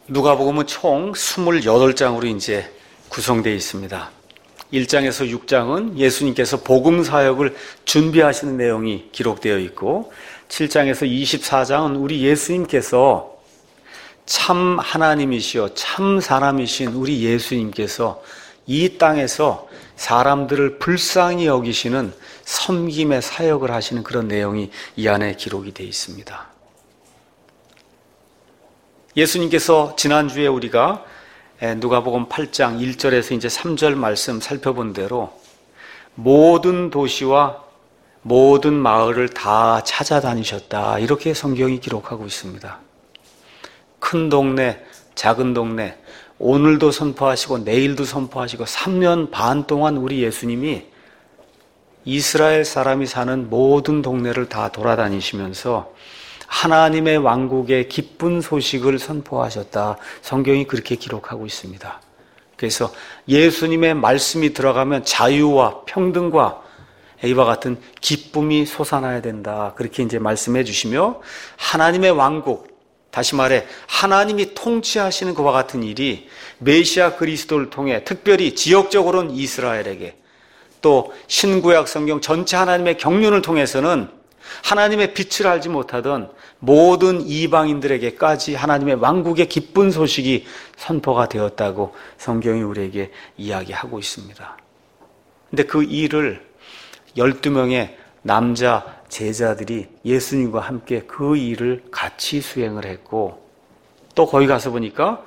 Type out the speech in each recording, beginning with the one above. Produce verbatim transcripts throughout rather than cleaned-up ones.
누가복음은 총 이십팔 장으로 이제 구성되어 있습니다. 일 장에서 육 장은 예수님께서 복음 사역을 준비하시는 내용이 기록되어 있고, 칠 장에서 이십사 장은 우리 예수님께서 참 하나님이시여 참 사람이신 우리 예수님께서 이 땅에서 사람들을 불쌍히 여기시는 섬김의 사역을 하시는 그런 내용이 이 안에 기록이 되어 있습니다. 예수님께서 지난주에 우리가 누가복음 팔 장 일 절에서 이제 삼 절 말씀 살펴본 대로 모든 도시와 모든 마을을 다 찾아다니셨다, 이렇게 성경이 기록하고 있습니다. 큰 동네, 작은 동네, 오늘도 선포하시고 내일도 선포하시고 삼 년 반 동안 우리 예수님이 이스라엘 사람이 사는 모든 동네를 다 돌아다니시면서 하나님의 왕국의 기쁜 소식을 선포하셨다, 성경이 그렇게 기록하고 있습니다. 그래서 예수님의 말씀이 들어가면 자유와 평등과 이와 같은 기쁨이 솟아나야 된다, 그렇게 이제 말씀해 주시며, 하나님의 왕국, 다시 말해 하나님이 통치하시는 그와 같은 일이 메시아 그리스도를 통해 특별히 지역적으로는 이스라엘에게, 또 신구약 성경 전체 하나님의 경륜을 통해서는 하나님의 빛을 알지 못하던 모든 이방인들에게까지 하나님의 왕국의 기쁜 소식이 선포가 되었다고 성경이 우리에게 이야기하고 있습니다. 근데 그 일을 열두 명의 남자 제자들이 예수님과 함께 그 일을 같이 수행을 했고, 또 거기 가서 보니까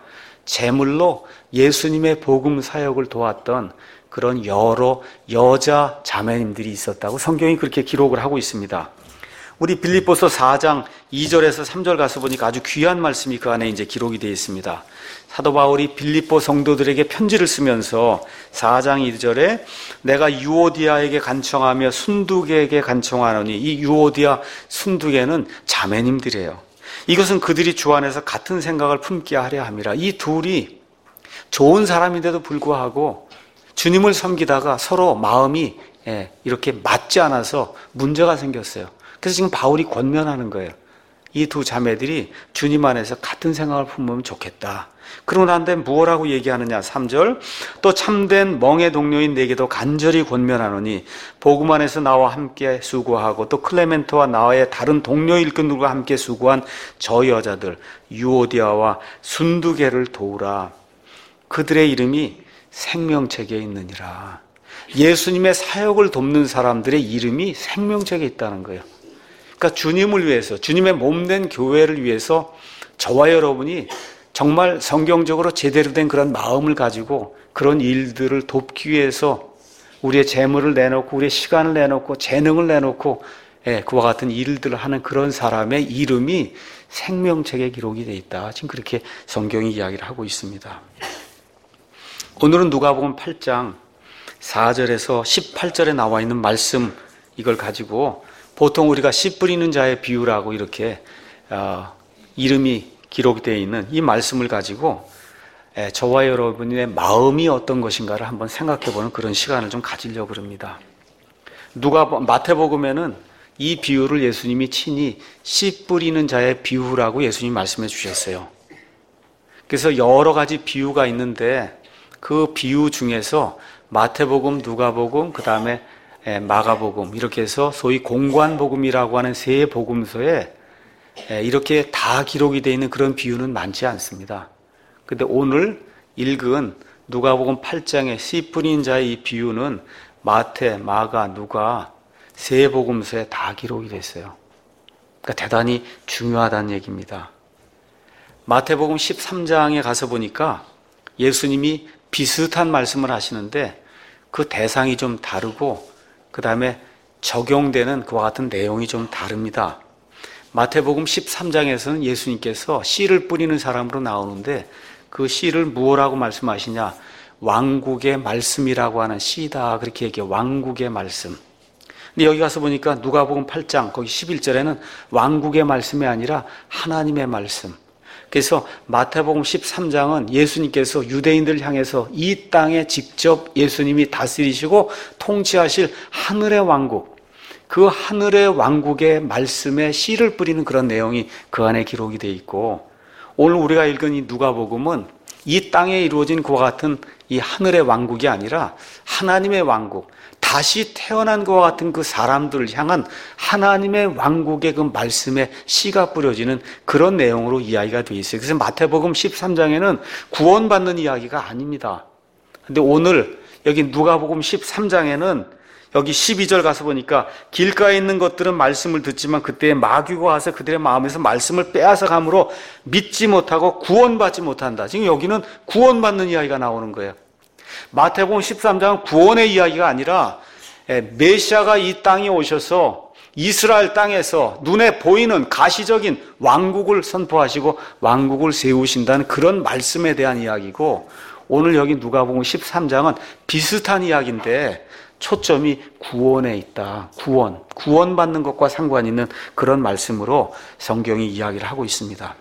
제물로 예수님의 복음 사역을 도왔던 그런 여러 여자 자매님들이 있었다고 성경이 그렇게 기록을 하고 있습니다. 우리 빌립보서 사 장 이 절에서 삼 절 가서 보니까 아주 귀한 말씀이 그 안에 이제 기록이 되어 있습니다. 사도 바울이 빌립보 성도들에게 편지를 쓰면서 사 장 이 절에 내가 유오디아에게 간청하며 순두계에게 간청하노니, 이 유오디아 순두계는 자매님들이에요. 이것은 그들이 주 안에서 같은 생각을 품게 하려 함이라. 이 둘이 좋은 사람인데도 불구하고 주님을 섬기다가 서로 마음이 이렇게 맞지 않아서 문제가 생겼어요. 그래서 지금 바울이 권면하는 거예요. 이 두 자매들이 주님 안에서 같은 생각을 품으면 좋겠다. 그러고 난 다음에 무엇라고 얘기하느냐, 삼 절 또 참된 멍의 동료인 내게도 간절히 권면하노니 복음 안에서 나와 함께 수고하고 또 클레멘토와 나와의 다른 동료 일꾼들과 함께 수고한 저 여자들 유오디아와 순두계를 도우라. 그들의 이름이 생명책에 있느니라. 예수님의 사역을 돕는 사람들의 이름이 생명책에 있다는 거예요. 그러니까 주님을 위해서, 주님의 몸된 교회를 위해서 저와 여러분이 정말 성경적으로 제대로 된 그런 마음을 가지고 그런 일들을 돕기 위해서 우리의 재물을 내놓고 우리의 시간을 내놓고 재능을 내놓고, 예, 그와 같은 일들을 하는 그런 사람의 이름이 생명책에 기록이 되어 있다, 지금 그렇게 성경이 이야기를 하고 있습니다. 오늘은 누가복음 팔 장 사 절에서 십팔 절에 나와 있는 말씀, 이걸 가지고 보통 우리가 씨 뿌리는 자의 비유라고 이렇게 어, 이름이 기록되어 있는 이 말씀을 가지고 에, 저와 여러분의 마음이 어떤 것인가를 한번 생각해보는 그런 시간을 좀 가지려고 합니다. 누가 마태복음에는 이 비유를 예수님이 친히 씨 뿌리는 자의 비유라고 예수님이 말씀해 주셨어요. 그래서 여러 가지 비유가 있는데 그 비유 중에서 마태복음, 누가복음, 그 다음에 마가복음, 이렇게 해서 소위 공관복음이라고 하는 세 복음서에 이렇게 다 기록이 되어 있는 그런 비유는 많지 않습니다. 그런데 오늘 읽은 누가복음 팔 장의 씨 뿌린 자의 이 비유는 마태, 마가, 누가 세 복음서에 다 기록이 됐어요. 그러니까 대단히 중요하다는 얘기입니다. 마태복음 십삼 장에 가서 보니까 예수님이 비슷한 말씀을 하시는데 그 대상이 좀 다르고 그 다음에 적용되는 그와 같은 내용이 좀 다릅니다. 마태복음 십삼 장에서는 예수님께서 씨를 뿌리는 사람으로 나오는데 그 씨를 무엇라고 말씀하시냐, 왕국의 말씀이라고 하는 씨다, 그렇게 얘기해요. 왕국의 말씀. 근데 여기 가서 보니까 누가복음 팔 장 거기 십일 절에는 왕국의 말씀이 아니라 하나님의 말씀. 그래서 마태복음 십삼 장은 예수님께서 유대인들을 향해서 이 땅에 직접 예수님이 다스리시고 통치하실 하늘의 왕국, 그 하늘의 왕국의 말씀에 씨를 뿌리는 그런 내용이 그 안에 기록이 되어 있고, 오늘 우리가 읽은 이 누가복음은 이 땅에 이루어진 그와 같은 이 하늘의 왕국이 아니라 하나님의 왕국, 다시 태어난 것과 같은 그 사람들을 향한 하나님의 왕국의 그 말씀에 씨가 뿌려지는 그런 내용으로 이야기가 되어 있어요. 그래서 마태복음 십삼 장에는 구원받는 이야기가 아닙니다. 근데 오늘 여기 누가복음 십삼 장에는 여기 십이 절 가서 보니까 길가에 있는 것들은 말씀을 듣지만 그때에 마귀가 와서 그들의 마음에서 말씀을 빼앗아 감으로 믿지 못하고 구원받지 못한다. 지금 여기는 구원받는 이야기가 나오는 거예요. 마태복음 십삼 장은 구원의 이야기가 아니라 메시아가 이 땅에 오셔서 이스라엘 땅에서 눈에 보이는 가시적인 왕국을 선포하시고 왕국을 세우신다는 그런 말씀에 대한 이야기고, 오늘 여기 누가복음 십삼 장은 비슷한 이야기인데 초점이 구원에 있다. 구원, 구원받는 것과 상관 있는 그런 말씀으로 성경이 이야기를 하고 있습니다.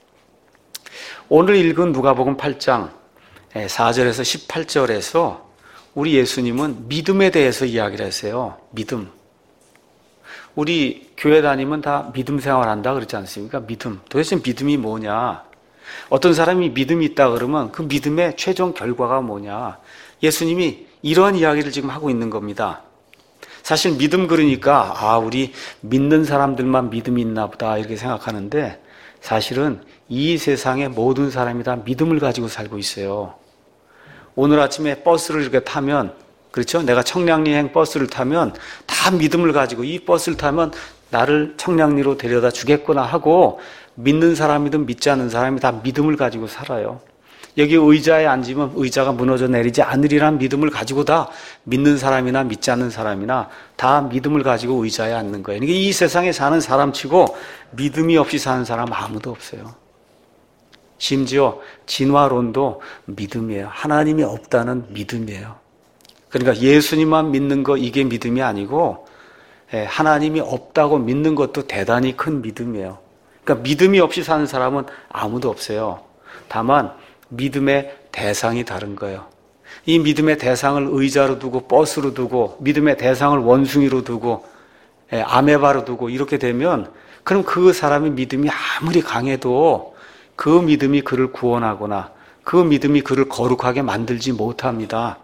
오늘 읽은 누가복음 팔 장 사 절에서 십팔 절에서 우리 예수님은 믿음에 대해서 이야기를 하세요. 믿음. 우리 교회 다니면 다 믿음 생활한다 그러지 않습니까? 믿음. 도대체 믿음이 뭐냐? 어떤 사람이 믿음이 있다 그러면 그 믿음의 최종 결과가 뭐냐? 예수님이 이러한 이야기를 지금 하고 있는 겁니다. 사실 믿음 그러니까 아 우리 믿는 사람들만 믿음이 있나 보다 이렇게 생각하는데, 사실은 이 세상의 모든 사람이 다 믿음을 가지고 살고 있어요. 오늘 아침에 버스를 이렇게 타면, 그렇죠? 내가 청량리행 버스를 타면 다 믿음을 가지고 이 버스를 타면 나를 청량리로 데려다 주겠구나 하고, 믿는 사람이든 믿지 않는 사람이 다 믿음을 가지고 살아요. 여기 의자에 앉으면 의자가 무너져 내리지 않으리란 믿음을 가지고 다 믿는 사람이나 믿지 않는 사람이나 다 믿음을 가지고 의자에 앉는 거예요. 그러니까 이 세상에 사는 사람치고 믿음이 없이 사는 사람 아무도 없어요. 심지어 진화론도 믿음이에요. 하나님이 없다는 믿음이에요. 그러니까 예수님만 믿는 거 이게 믿음이 아니고 하나님이 없다고 믿는 것도 대단히 큰 믿음이에요. 그러니까 믿음이 없이 사는 사람은 아무도 없어요. 다만 믿음의 대상이 다른 거예요. 이 믿음의 대상을 의자로 두고 버스로 두고 믿음의 대상을 원숭이로 두고 아메바로 두고 이렇게 되면, 그럼 그 사람의 믿음이 아무리 강해도 그 믿음이 그를 구원하거나 그 믿음이 그를 거룩하게 만들지 못합니다.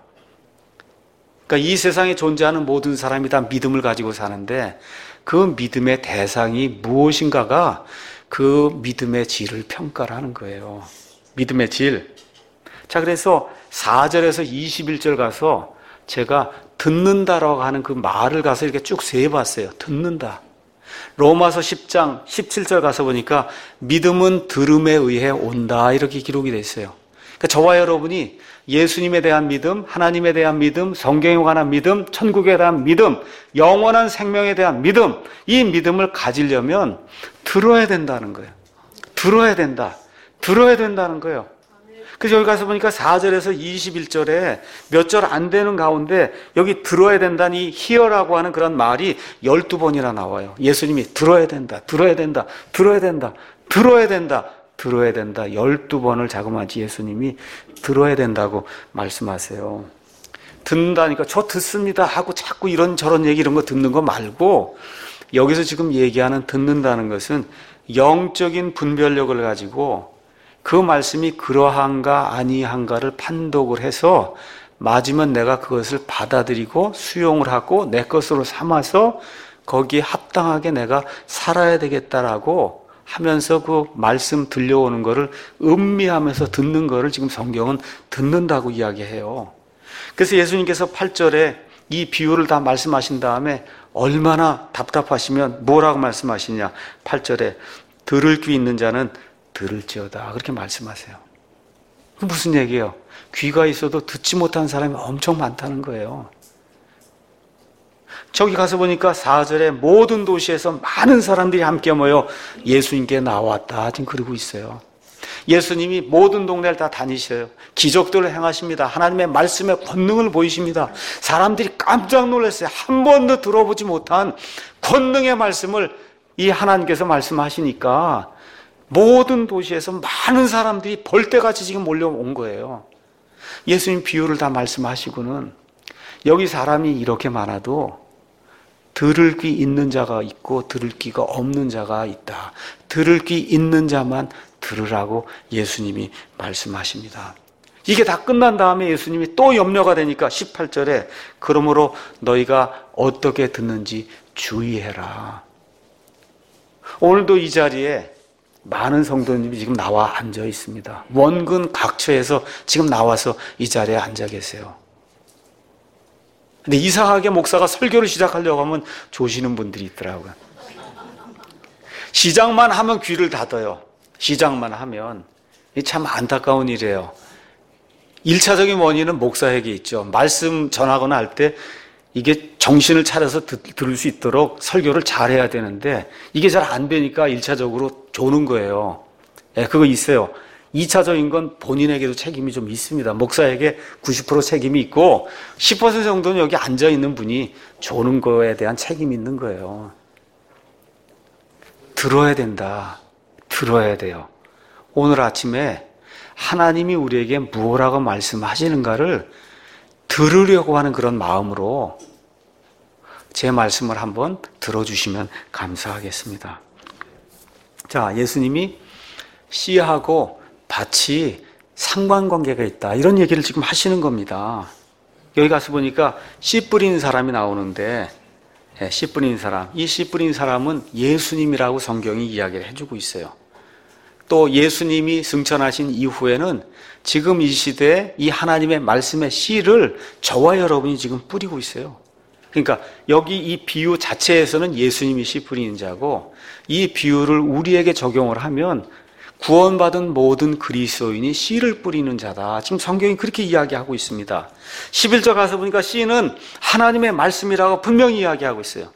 그러니까 이 세상에 존재하는 모든 사람이 다 믿음을 가지고 사는데 그 믿음의 대상이 무엇인가가 그 믿음의 질을 평가를 하는 거예요. 믿음의 질. 자, 그래서 사 절에서 이십일 절 가서 제가 듣는다라고 하는 그 말을 가서 이렇게 쭉 세봤어요. 듣는다. 로마서 십 장 십칠 절 가서 보니까 믿음은 들음에 의해 온다 이렇게 기록이 됐어요. 그러니까 저와 여러분이 예수님에 대한 믿음, 하나님에 대한 믿음, 성경에 관한 믿음, 천국에 대한 믿음, 영원한 생명에 대한 믿음, 이 믿음을 가지려면 들어야 된다는 거예요. 들어야 된다. 들어야 된다는 거예요. 그래서 여기 가서 보니까 사 절에서 이십일 절에 몇 절 안 되는 가운데 여기 들어야 된다는 이 hear라고 하는 그런 말이 열두 번이나 나와요. 예수님이 들어야 된다, 들어야 된다, 들어야 된다, 들어야 된다, 들어야 된다. 열두 번을 자그마치 예수님이 들어야 된다고 말씀하세요. 듣는다니까 저 듣습니다 하고 자꾸 이런저런 얘기 이런 거 듣는 거 말고, 여기서 지금 얘기하는 듣는다는 것은 영적인 분별력을 가지고 그 말씀이 그러한가 아니한가를 판독을 해서 맞으면 내가 그것을 받아들이고 수용을 하고 내 것으로 삼아서 거기에 합당하게 내가 살아야 되겠다라고 하면서 그 말씀 들려오는 거를 음미하면서 듣는 거를 지금 성경은 듣는다고 이야기해요. 그래서 예수님께서 팔 절에 이 비유를 다 말씀하신 다음에 얼마나 답답하시면 뭐라고 말씀하시냐. 팔 절에 들을 귀 있는 자는 들을지어다 그렇게 말씀하세요. 그 무슨 얘기예요? 귀가 있어도 듣지 못한 사람이 엄청 많다는 거예요. 저기 가서 보니까 사 절에 모든 도시에서 많은 사람들이 함께 모여 예수님께 나왔다 지금 그러고 있어요. 예수님이 모든 동네를 다 다니셔요. 기적들을 행하십니다. 하나님의 말씀의 권능을 보이십니다. 사람들이 깜짝 놀랐어요. 한 번도 들어보지 못한 권능의 말씀을 이 하나님께서 말씀하시니까 모든 도시에서 많은 사람들이 벌떼같이 지금 몰려온 거예요. 예수님 비유를 다 말씀하시고는 여기 사람이 이렇게 많아도 들을 귀 있는 자가 있고 들을 귀가 없는 자가 있다. 들을 귀 있는 자만 들으라고 예수님이 말씀하십니다. 이게 다 끝난 다음에 예수님이 또 염려가 되니까 십팔 절에 그러므로 너희가 어떻게 듣는지 주의해라. 오늘도 이 자리에 많은 성도님이 지금 나와 앉아 있습니다. 원근 각처에서 지금 나와서 이 자리에 앉아 계세요. 근데 이상하게 목사가 설교를 시작하려고 하면 조시는 분들이 있더라고요. 시작만 하면 귀를 닫아요. 시작만 하면. 참 안타까운 일이에요. 일차적인 원인은 목사에게 있죠. 말씀 전하거나 할 때 이게 정신을 차려서 듣, 들을 수 있도록 설교를 잘해야 되는데 이게 잘 안 되니까 일차적으로 조는 거예요. 예, 그거 있어요. 이차적인 건 본인에게도 책임이 좀 있습니다. 목사에게 구십 퍼센트 책임이 있고 십 퍼센트 정도는 여기 앉아있는 분이 조는 거에 대한 책임이 있는 거예요. 들어야 된다. 들어야 돼요. 오늘 아침에 하나님이 우리에게 무엇라고 말씀하시는가를 들으려고 하는 그런 마음으로 제 말씀을 한번 들어주시면 감사하겠습니다. 자, 예수님이 씨하고 밭이 상관관계가 있다. 이런 얘기를 지금 하시는 겁니다. 여기 가서 보니까 씨 뿌린 사람이 나오는데 씨 뿌린 사람, 이 씨 뿌린 사람은 예수님이라고 성경이 이야기를 해주고 있어요. 또 예수님이 승천하신 이후에는 지금 이 시대에 이 하나님의 말씀의 씨를 저와 여러분이 지금 뿌리고 있어요. 그러니까 여기 이 비유 자체에서는 예수님이 씨 뿌리는 자고 이 비유를 우리에게 적용을 하면 구원받은 모든 그리스도인이 씨를 뿌리는 자다. 지금 성경이 그렇게 이야기하고 있습니다. 십일 절 가서 보니까 씨는 하나님의 말씀이라고 분명히 이야기하고 있어요.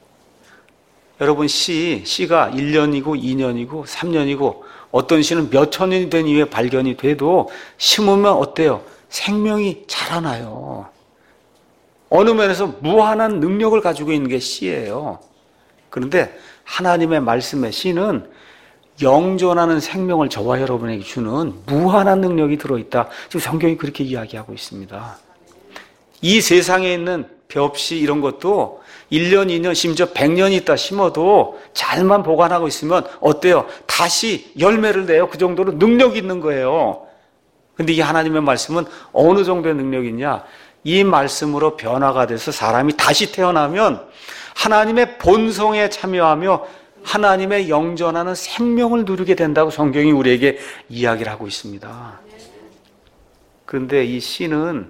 여러분 씨, 씨가 일 년이고 이 년이고 삼 년이고 어떤 씨는 몇 천 년이 된 이후에 발견이 돼도 심으면 어때요? 생명이 자라나요. 어느 면에서 무한한 능력을 가지고 있는 게 씨예요. 그런데 하나님의 말씀의 씨는 영존하는 생명을 저와 여러분에게 주는 무한한 능력이 들어있다. 지금 성경이 그렇게 이야기하고 있습니다. 이 세상에 있는 벽씨 이런 것도 일 년, 이 년, 심지어 백 년이 있다 심어도 잘만 보관하고 있으면 어때요? 다시 열매를 내요. 그 정도로 능력이 있는 거예요. 근데 이 하나님의 말씀은 어느 정도의 능력이 있냐? 이 말씀으로 변화가 돼서 사람이 다시 태어나면 하나님의 본성에 참여하며 하나님의 영존하는 생명을 누리게 된다고 성경이 우리에게 이야기를 하고 있습니다. 그런데 이 씨는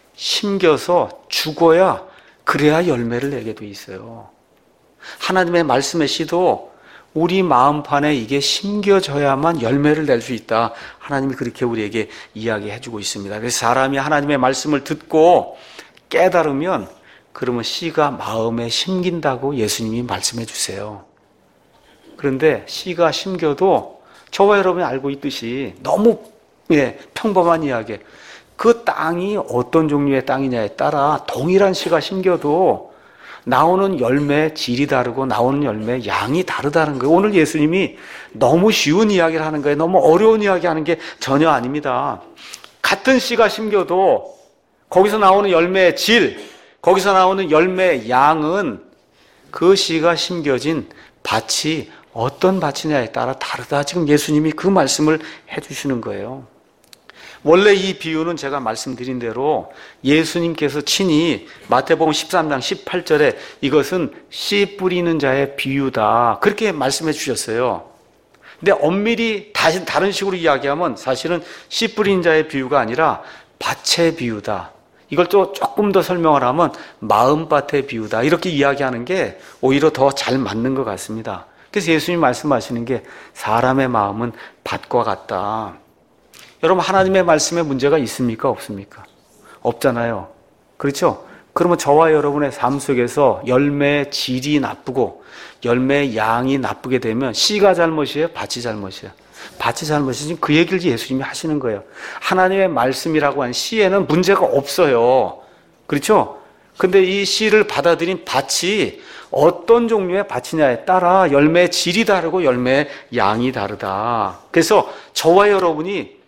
심겨서 죽어야 그래야 열매를 내게 돼 있어요. 하나님의 말씀의 씨도 우리 마음판에 이게 심겨져야만 열매를 낼 수 있다. 하나님이 그렇게 우리에게 이야기해 주고 있습니다. 그래서 사람이 하나님의 말씀을 듣고 깨달으면 그러면 씨가 마음에 심긴다고 예수님이 말씀해 주세요. 그런데 씨가 심겨도 저와 여러분이 알고 있듯이 너무 예, 평범한 이야기. 그 땅이 어떤 종류의 땅이냐에 따라 동일한 씨가 심겨도 나오는 열매의 질이 다르고 나오는 열매의 양이 다르다는 거예요. 오늘 예수님이 너무 쉬운 이야기를 하는 거예요. 너무 어려운 이야기 하는 게 전혀 아닙니다. 같은 씨가 심겨도 거기서 나오는 열매의 질, 거기서 나오는 열매의 양은 그 씨가 심겨진 밭이 어떤 밭이냐에 따라 다르다. 지금 예수님이 그 말씀을 해주시는 거예요. 원래 이 비유는 제가 말씀드린 대로 예수님께서 친히 마태복음 십삼 장 십팔 절에 이것은 씨 뿌리는 자의 비유다. 그렇게 말씀해 주셨어요. 근데 엄밀히 다시 다른 식으로 이야기하면 사실은 씨 뿌리는 자의 비유가 아니라 밭의 비유다. 이걸 또 조금 더 설명을 하면 마음밭의 비유다. 이렇게 이야기하는 게 오히려 더 잘 맞는 것 같습니다. 그래서 예수님 말씀하시는 게 사람의 마음은 밭과 같다. 여러분 하나님의 말씀에 문제가 있습니까? 없습니까? 없잖아요. 그렇죠? 그러면 저와 여러분의 삶 속에서 열매의 질이 나쁘고 열매의 양이 나쁘게 되면 씨가 잘못이에요? 밭이 잘못이에요? 밭이 잘못이지. 그 얘기를 예수님이 하시는 거예요. 하나님의 말씀이라고 한 씨에는 문제가 없어요. 그렇죠? 근데 이 씨를 받아들인 밭이 어떤 종류의 밭이냐에 따라 열매의 질이 다르고 열매의 양이 다르다. 그래서 저와 여러분이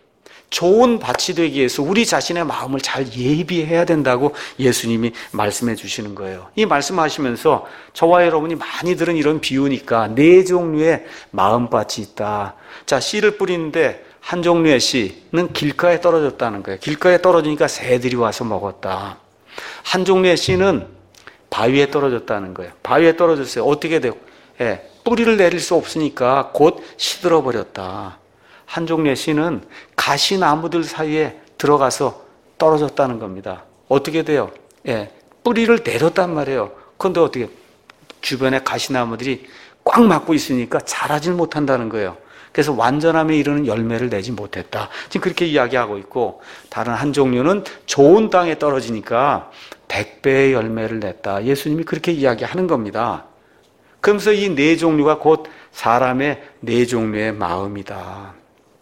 좋은 밭이 되기 위해서 우리 자신의 마음을 잘 예비해야 된다고 예수님이 말씀해 주시는 거예요. 이 말씀하시면서 저와 여러분이 많이 들은 이런 비유니까 네 종류의 마음밭이 있다. 자, 씨를 뿌리는데 한 종류의 씨는 길가에 떨어졌다는 거예요. 길가에 떨어지니까 새들이 와서 먹었다. 한 종류의 씨는 바위에 떨어졌다는 거예요. 바위에 떨어졌어요. 어떻게 돼요? 예, 뿌리를 내릴 수 없으니까 곧 시들어 버렸다. 한 종류의 씨는 가시나무들 사이에 들어가서 떨어졌다는 겁니다. 어떻게 돼요? 예, 뿌리를 내렸단 말이에요. 그런데 어떻게 주변에 가시나무들이 꽉 막고 있으니까 자라질 못한다는 거예요. 그래서 완전함에 이르는 열매를 내지 못했다. 지금 그렇게 이야기하고 있고, 다른 한 종류는 좋은 땅에 떨어지니까 백 배의 열매를 냈다. 예수님이 그렇게 이야기하는 겁니다. 그러면서 이 네 종류가 곧 사람의 네 종류의 마음이다.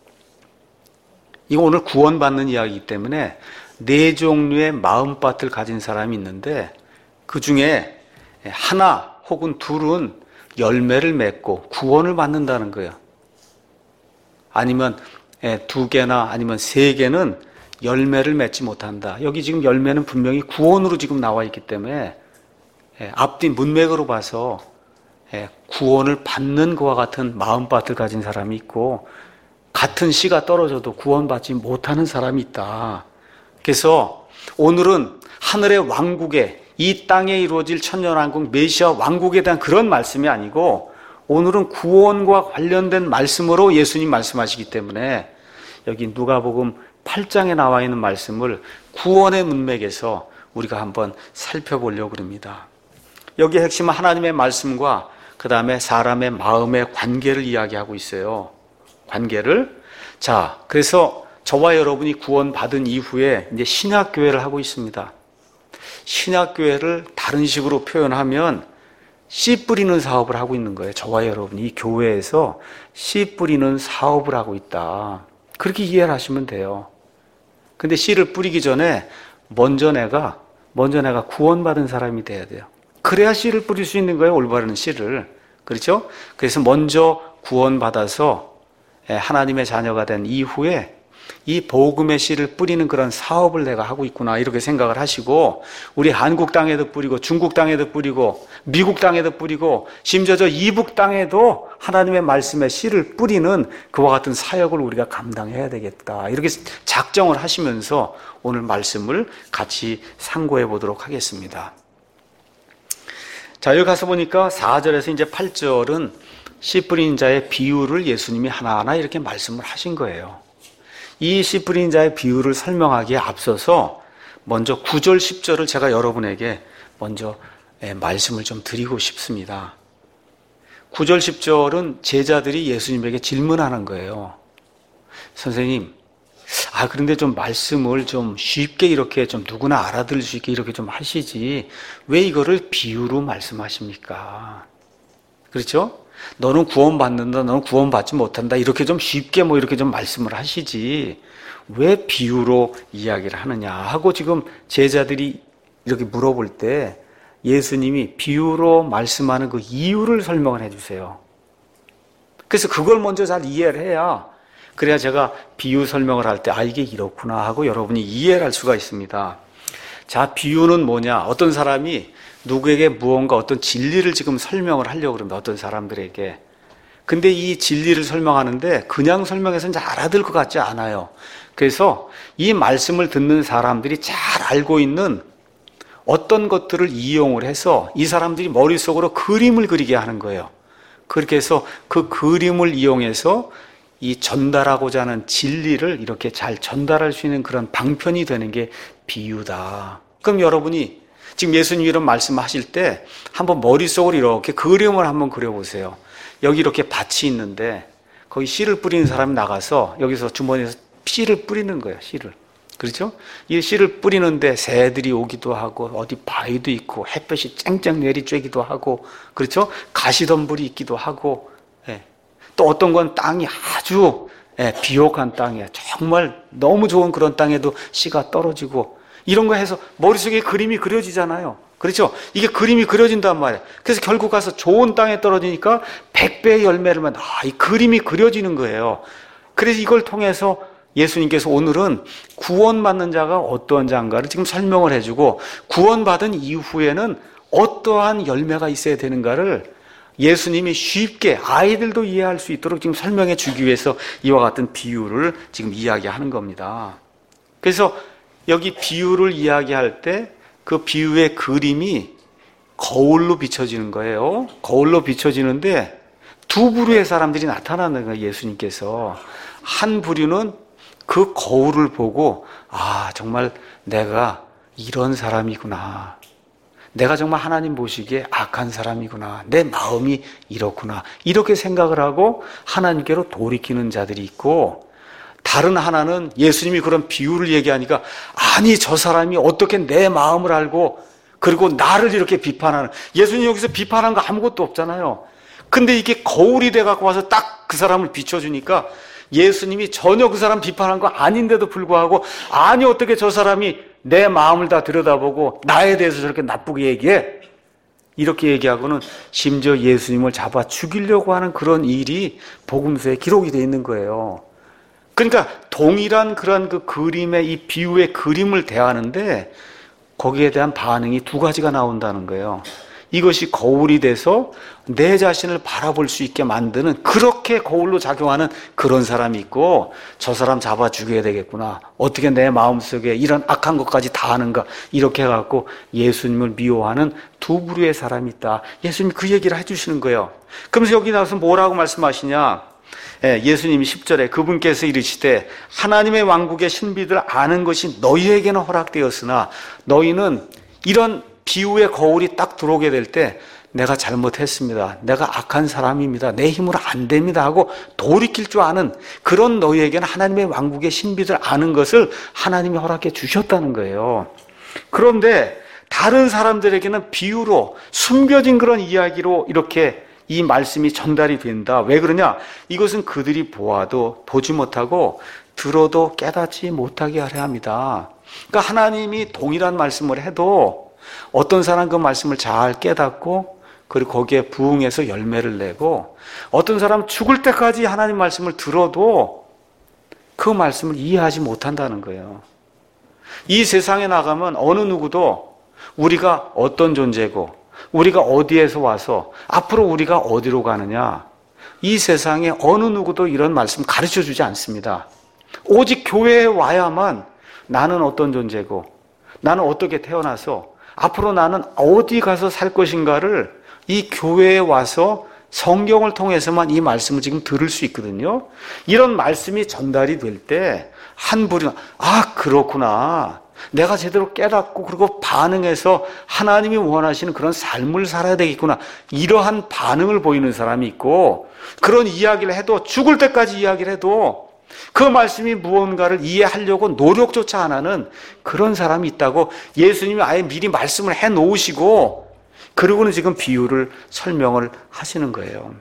이거 오늘 구원받는 이야기이기 때문에 네 종류의 마음밭을 가진 사람이 있는데 그 중에 하나 혹은 둘은 열매를 맺고 구원을 받는다는 거예요. 아니면 두 개나 아니면 세 개는 열매를 맺지 못한다. 여기 지금 열매는 분명히 구원으로 지금 나와 있기 때문에 앞뒤 문맥으로 봐서 구원을 받는 것과 같은 마음밭을 가진 사람이 있고 같은 씨가 떨어져도 구원받지 못하는 사람이 있다. 그래서 오늘은 하늘의 왕국에 이 땅에 이루어질 천년왕국 메시아 왕국에 대한 그런 말씀이 아니고 오늘은 구원과 관련된 말씀으로 예수님 말씀하시기 때문에 여기 누가복음 팔 장에 나와 있는 말씀을 구원의 문맥에서 우리가 한번 살펴보려고 합니다. 여기 핵심은 하나님의 말씀과 그 다음에 사람의 마음의 관계를 이야기하고 있어요. 관계를. 자, 그래서 저와 여러분이 구원받은 이후에 이제 신약교회를 하고 있습니다. 신약교회를 다른 식으로 표현하면 씨 뿌리는 사업을 하고 있는 거예요. 저와 여러분이 이 교회에서 씨 뿌리는 사업을 하고 있다. 그렇게 이해를 하시면 돼요. 근데 씨를 뿌리기 전에 먼저 내가, 먼저 내가 구원받은 사람이 돼야 돼요. 그래야 씨를 뿌릴 수 있는 거예요. 올바른 씨를. 그렇죠? 그래서 먼저 구원받아서 하나님의 자녀가 된 이후에 이 복음의 씨를 뿌리는 그런 사업을 내가 하고 있구나 이렇게 생각을 하시고 우리 한국 땅에도 뿌리고 중국 땅에도 뿌리고 미국 땅에도 뿌리고 심지어 저 이북 땅에도 하나님의 말씀의 씨를 뿌리는 그와 같은 사역을 우리가 감당해야 되겠다 이렇게 작정을 하시면서 오늘 말씀을 같이 상고해 보도록 하겠습니다. 자, 여기 가서 보니까 사 절에서 이제 팔 절은 씨 뿌리는 자의 비유를 예수님이 하나하나 이렇게 말씀을 하신 거예요. 이 씨 뿌리는 자의 비유를 설명하기에 앞서서 먼저 구 절, 십 절을 제가 여러분에게 먼저 말씀을 좀 드리고 싶습니다. 구 절, 십 절은 제자들이 예수님에게 질문하는 거예요. 선생님, 아, 그런데 좀 말씀을 좀 쉽게 이렇게 좀 누구나 알아들을 수 있게 이렇게 좀 하시지, 왜 이거를 비유로 말씀하십니까? 그렇죠? 너는 구원받는다, 너는 구원받지 못한다, 이렇게 좀 쉽게 뭐 이렇게 좀 말씀을 하시지, 왜 비유로 이야기를 하느냐 하고 지금 제자들이 이렇게 물어볼 때 예수님이 비유로 말씀하는 그 이유를 설명을 해주세요. 그래서 그걸 먼저 잘 이해를 해야, 그래야 제가 비유 설명을 할 때 아, 이게 이렇구나 하고 여러분이 이해를 할 수가 있습니다. 자, 비유는 뭐냐? 어떤 사람이 누구에게 무언가 어떤 진리를 지금 설명을 하려고 그럽니다. 어떤 사람들에게. 근데 이 진리를 설명하는데 그냥 설명해서는 잘 알아들 것 같지 않아요. 그래서 이 말씀을 듣는 사람들이 잘 알고 있는 어떤 것들을 이용을 해서 이 사람들이 머릿속으로 그림을 그리게 하는 거예요. 그렇게 해서 그 그림을 이용해서 이 전달하고자 하는 진리를 이렇게 잘 전달할 수 있는 그런 방편이 되는 게 비유다. 그럼 여러분이 지금 예수님 이런 말씀하실 때 한번 머릿속으로 이렇게 그림을 한번 그려보세요. 여기 이렇게 밭이 있는데 거기 씨를 뿌리는 사람이 나가서 여기서 주머니에서 씨를 뿌리는 거예요. 씨를. 그렇죠? 이 씨를 뿌리는데 새들이 오기도 하고 어디 바위도 있고 햇볕이 쨍쨍 내리쬐기도 하고 그렇죠? 가시덤불이 있기도 하고 예. 또 어떤 건 땅이 아주 예, 비옥한 땅이야. 정말 너무 좋은 그런 땅에도 씨가 떨어지고 이런 거 해서 머릿속에 그림이 그려지잖아요. 그렇죠? 이게 그림이 그려진단 말이에요. 그래서 결국 가서 좋은 땅에 떨어지니까 백 배의 열매를 맺는, 아, 이 그림이 그려지는 거예요. 그래서 이걸 통해서 예수님께서 오늘은 구원받는 자가 어떠한 자인가를 지금 설명을 해주고 구원받은 이후에는 어떠한 열매가 있어야 되는가를 예수님이 쉽게 아이들도 이해할 수 있도록 지금 설명해 주기 위해서 이와 같은 비유를 지금 이야기하는 겁니다. 그래서 여기 비유를 이야기할 때 그 비유의 그림이 거울로 비춰지는 거예요. 거울로 비춰지는데 두 부류의 사람들이 나타나는 거예요. 예수님께서 한 부류는 그 거울을 보고 아 정말 내가 이런 사람이구나, 내가 정말 하나님 보시기에 악한 사람이구나, 내 마음이 이렇구나, 이렇게 생각을 하고 하나님께로 돌이키는 자들이 있고, 다른 하나는 예수님이 그런 비유를 얘기하니까 아니 저 사람이 어떻게 내 마음을 알고 그리고 나를 이렇게 비판하는, 예수님 여기서 비판한 거 아무것도 없잖아요. 근데 이게 거울이 돼갖고 와서 딱 그 사람을 비춰주니까 예수님이 전혀 그 사람 비판한 거 아닌데도 불구하고 아니 어떻게 저 사람이 내 마음을 다 들여다보고 나에 대해서 저렇게 나쁘게 얘기해? 이렇게 얘기하고는 심지어 예수님을 잡아 죽이려고 하는 그런 일이 복음서에 기록이 되어 있는 거예요. 그러니까 동일한 그런 그 그림의 이 비유의 그림을 대하는데 거기에 대한 반응이 두 가지가 나온다는 거예요. 이것이 거울이 돼서 내 자신을 바라볼 수 있게 만드는, 그렇게 거울로 작용하는 그런 사람이 있고, 저 사람 잡아 죽여야 되겠구나, 어떻게 내 마음속에 이런 악한 것까지 다 하는가, 이렇게 해갖고 예수님을 미워하는 두 부류의 사람이 있다. 예수님이 그 얘기를 해주시는 거예요. 그러면서 여기 나와서 뭐라고 말씀하시냐, 예수님이 십 절에 그분께서 이르시되 하나님의 왕국의 신비들을 아는 것이 너희에게는 허락되었으나 너희는 이런 비유의 거울이 딱 들어오게 될 때 내가 잘못했습니다, 내가 악한 사람입니다, 내 힘으로 안 됩니다 하고 돌이킬 줄 아는 그런 너희에게는 하나님의 왕국의 신비들 아는 것을 하나님이 허락해 주셨다는 거예요. 그런데 다른 사람들에게는 비유로 숨겨진 그런 이야기로 이렇게 이 말씀이 전달이 된다. 왜 그러냐? 이것은 그들이 보아도 보지 못하고 들어도 깨닫지 못하게 하려 합니다. 그러니까 하나님이 동일한 말씀을 해도 어떤 사람 그 말씀을 잘 깨닫고 그리고 거기에 부응해서 열매를 내고, 어떤 사람 죽을 때까지 하나님 말씀을 들어도 그 말씀을 이해하지 못한다는 거예요. 이 세상에 나가면 어느 누구도 우리가 어떤 존재고 우리가 어디에서 와서 앞으로 우리가 어디로 가느냐, 이 세상에 어느 누구도 이런 말씀 가르쳐 주지 않습니다. 오직 교회에 와야만 나는 어떤 존재고 나는 어떻게 태어나서 앞으로 나는 어디 가서 살 것인가를 이 교회에 와서 성경을 통해서만 이 말씀을 지금 들을 수 있거든요. 이런 말씀이 전달이 될 때 한 부류는 아 그렇구나, 내가 제대로 깨닫고 그리고 반응해서 하나님이 원하시는 그런 삶을 살아야 되겠구나, 이러한 반응을 보이는 사람이 있고, 그런 이야기를 해도 죽을 때까지 이야기를 해도 그 말씀이 무언가를 이해하려고 노력조차 안 하는 그런 사람이 있다고 예수님이 아예 미리 말씀을 해 놓으시고 그러고는 지금 비유를 설명을 하시는 거예요.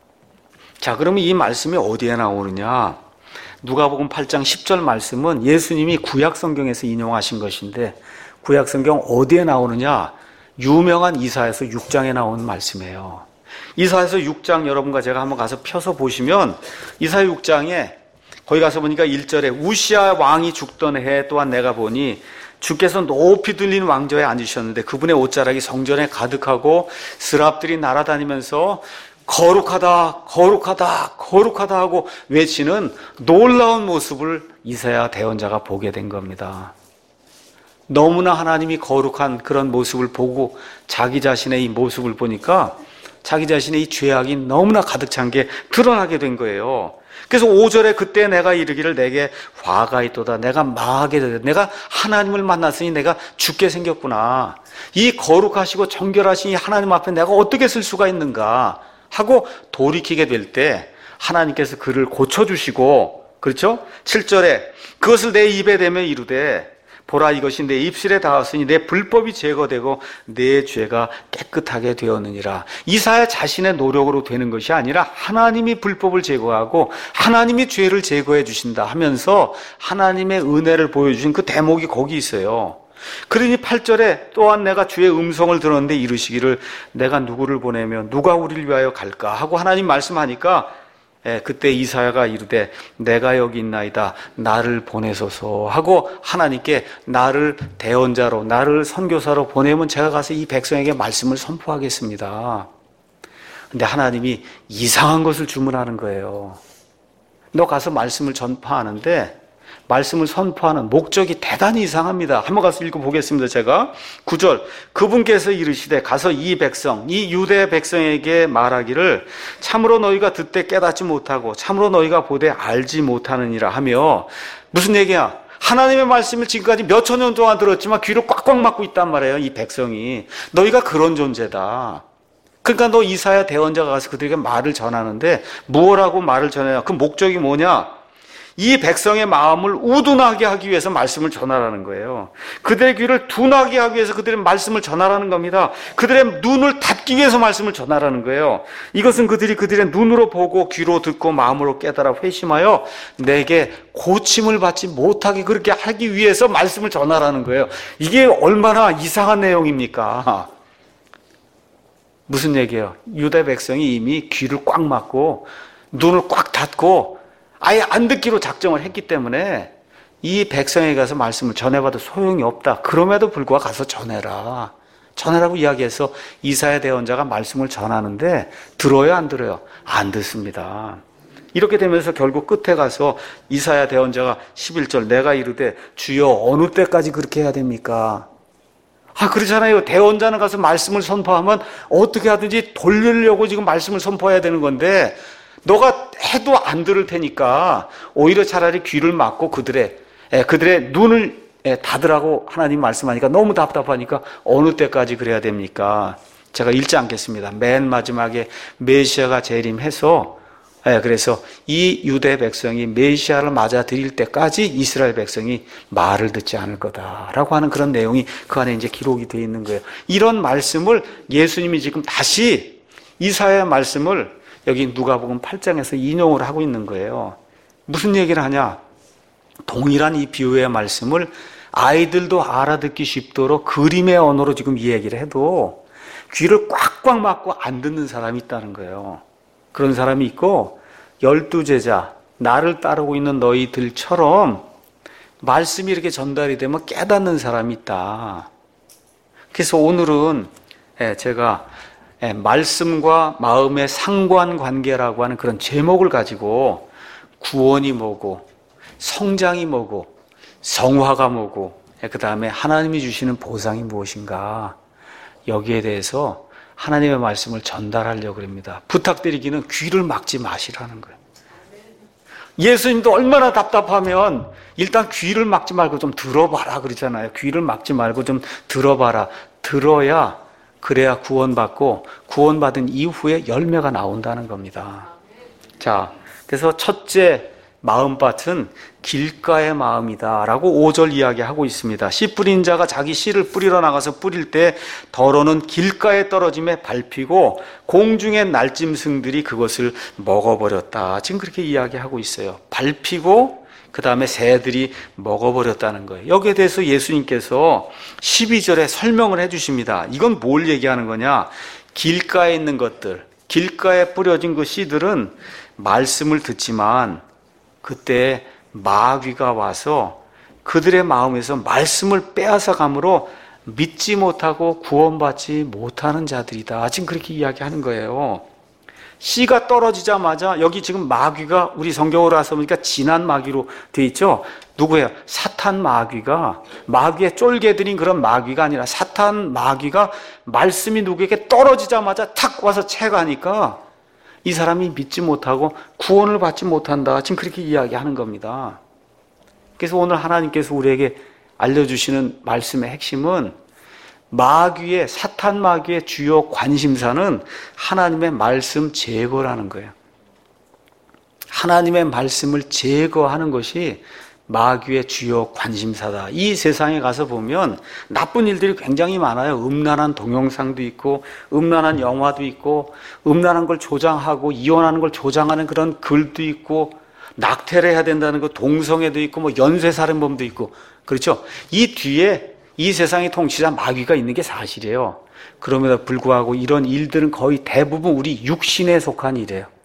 자, 그러면 이 말씀이 어디에 나오느냐? 누가복음 팔 장 십 절 말씀은 예수님이 구약성경에서 인용하신 것인데 구약성경 어디에 나오느냐? 유명한 이사야서 육 장에 나오는 말씀이에요. 이사야서 육 장 여러분과 제가 한번 가서 펴서 보시면 이사야 육 장에 거기 가서 보니까 일 절에 우시아 왕이 죽던 해 또한 내가 보니 주께서 높이 들린 왕좌에 앉으셨는데 그분의 옷자락이 성전에 가득하고 스랍들이 날아다니면서 거룩하다 거룩하다 거룩하다 하고 외치는 놀라운 모습을 이사야 대언자가 보게 된 겁니다. 너무나 하나님이 거룩한 그런 모습을 보고 자기 자신의 이 모습을 보니까 자기 자신의 이 죄악이 너무나 가득 찬 게 드러나게 된 거예요. 그래서 오 절에 그때 내가 이르기를 내게 화가 있도다, 내가 망하게 되다, 내가 하나님을 만났으니 내가 죽게 생겼구나, 이 거룩하시고 정결하신 이 하나님 앞에 내가 어떻게 쓸 수가 있는가 하고 돌이키게 될 때 하나님께서 그를 고쳐주시고, 그렇죠? 칠 절에 그것을 내 입에 대며 이르되 보라 이것이 내 입술에 닿았으니 내 불법이 제거되고 내 죄가 깨끗하게 되었느니라. 이사야 자신의 노력으로 되는 것이 아니라 하나님이 불법을 제거하고 하나님이 죄를 제거해 주신다 하면서 하나님의 은혜를 보여주신 그 대목이 거기 있어요. 그러니 팔 절에 또한 내가 주의 음성을 들었는데 이르시기를 내가 누구를 보내며 누가 우리를 위하여 갈까 하고 하나님 말씀하니까 예, 그때 이사야가 이르되 내가 여기 있나이다 나를 보내소서 하고 하나님께 나를 대언자로 나를 선교사로 보내면 제가 가서 이 백성에게 말씀을 선포하겠습니다. 근데 하나님이 이상한 것을 주문하는 거예요. 너 가서 말씀을 전파하는데 말씀을 선포하는 목적이 대단히 이상합니다. 한번 가서 읽어보겠습니다. 제가 구 절 그분께서 이르시되 가서 이 백성 이 유대 백성에게 말하기를 참으로 너희가 듣되 깨닫지 못하고 참으로 너희가 보되 알지 못하느니라 하며 무슨 얘기야? 하나님의 말씀을 지금까지 몇천 년 동안 들었지만 귀를 꽉꽉 막고 있단 말이에요. 이 백성이 너희가 그런 존재다. 그러니까 너 이사야 대언자가 가서 그들에게 말을 전하는데 무엇라고 말을 전해요? 그 목적이 뭐냐? 이 백성의 마음을 우둔하게 하기 위해서 말씀을 전하라는 거예요. 그들의 귀를 둔하게 하기 위해서 그들의 말씀을 전하라는 겁니다. 그들의 눈을 닫기 위해서 말씀을 전하라는 거예요. 이것은 그들이 그들의 눈으로 보고 귀로 듣고 마음으로 깨달아 회심하여 내게 고침을 받지 못하게 그렇게 하기 위해서 말씀을 전하라는 거예요. 이게 얼마나 이상한 내용입니까? 무슨 얘기예요? 유대 백성이 이미 귀를 꽉 막고 눈을 꽉 닫고 아예 안 듣기로 작정을 했기 때문에 이 백성에게 가서 말씀을 전해봐도 소용이 없다. 그럼에도 불구하고 가서 전해라. 전해라고 이야기해서 이사야 대언자가 말씀을 전하는데 들어요, 안 들어요? 안 듣습니다. 이렇게 되면서 결국 끝에 가서 이사야 대언자가 십일 절 내가 이르되 주여 어느 때까지 그렇게 해야 됩니까? 아, 그렇잖아요. 대언자는 가서 말씀을 선포하면 어떻게 하든지 돌리려고 지금 말씀을 선포해야 되는 건데 너가 해도 안 들을 테니까 오히려 차라리 귀를 막고 그들의 예, 그들의 눈을 예, 닫으라고 하나님 말씀하니까 너무 답답하니까 어느 때까지 그래야 됩니까? 제가 읽지 않겠습니다. 맨 마지막에 메시아가 재림해서 예, 그래서 이 유대 백성이 메시아를 맞아 들일 때까지 이스라엘 백성이 말을 듣지 않을 거다라고 하는 그런 내용이 그 안에 이제 기록이 되어 있는 거예요. 이런 말씀을 예수님이 지금 다시 이사야의 말씀을 여기 누가복음 팔 장에서 인용을 하고 있는 거예요. 무슨 얘기를 하냐? 동일한 이 비유의 말씀을 아이들도 알아듣기 쉽도록 그림의 언어로 지금 이 얘기를 해도 귀를 꽉꽉 막고 안 듣는 사람이 있다는 거예요. 그런 사람이 있고 열두 제자, 나를 따르고 있는 너희들처럼 말씀이 이렇게 전달이 되면 깨닫는 사람이 있다. 그래서 오늘은 제가 말씀과 마음의 상관관계라고 하는 그런 제목을 가지고 구원이 뭐고 성장이 뭐고 성화가 뭐고 그 다음에 하나님이 주시는 보상이 무엇인가 여기에 대해서 하나님의 말씀을 전달하려고 합니다. 부탁드리기는 귀를 막지 마시라는 거예요. 예수님도 얼마나 답답하면 일단 귀를 막지 말고 좀 들어봐라 그러잖아요. 귀를 막지 말고 좀 들어봐라. 들어야 그래야 구원받고 구원받은 이후에 열매가 나온다는 겁니다. 자, 그래서 첫째 마음밭은 길가의 마음이다 라고 오 절 이야기하고 있습니다. 씨 뿌린 자가 자기 씨를 뿌리러 나가서 뿌릴 때 더러는 길가에 떨어짐에 밟히고 공중의 날짐승들이 그것을 먹어버렸다. 지금 그렇게 이야기하고 있어요. 밟히고 그 다음에 새들이 먹어버렸다는 거예요. 여기에 대해서 예수님께서 십이 절에 설명을 해주십니다. 이건 뭘 얘기하는 거냐? 길가에 있는 것들, 길가에 뿌려진 그 씨들은 말씀을 듣지만 그때 마귀가 와서 그들의 마음에서 말씀을 빼앗아 감으로 믿지 못하고 구원받지 못하는 자들이다. 지금 그렇게 이야기하는 거예요. 씨가 떨어지자마자 여기 지금 마귀가 우리 성경으로 와서 보니까 진한 마귀로 되어 있죠. 누구예요? 사탄 마귀가 마귀의 쫄개들인 그런 마귀가 아니라 사탄 마귀가 말씀이 누구에게 떨어지자마자 탁 와서 채가니까 이 사람이 믿지 못하고 구원을 받지 못한다. 지금 그렇게 이야기하는 겁니다. 그래서 오늘 하나님께서 우리에게 알려주시는 말씀의 핵심은 마귀의 사탄 마귀의 주요 관심사는 하나님의 말씀 제거라는 거예요. 하나님의 말씀을 제거하는 것이 마귀의 주요 관심사다. 이 세상에 가서 보면 나쁜 일들이 굉장히 많아요. 음란한 동영상도 있고 음란한 영화도 있고 음란한 걸 조장하고 이혼하는 걸 조장하는 그런 글도 있고 낙태를 해야 된다는 거 동성애도 있고 뭐 연쇄살인범도 있고 그렇죠. 이 뒤에 이 세상의 통치자 마귀가 있는 게 사실이에요. 그럼에도 불구하고 이런 일들은 거의 대부분 우리 육신에 속한 일이에요.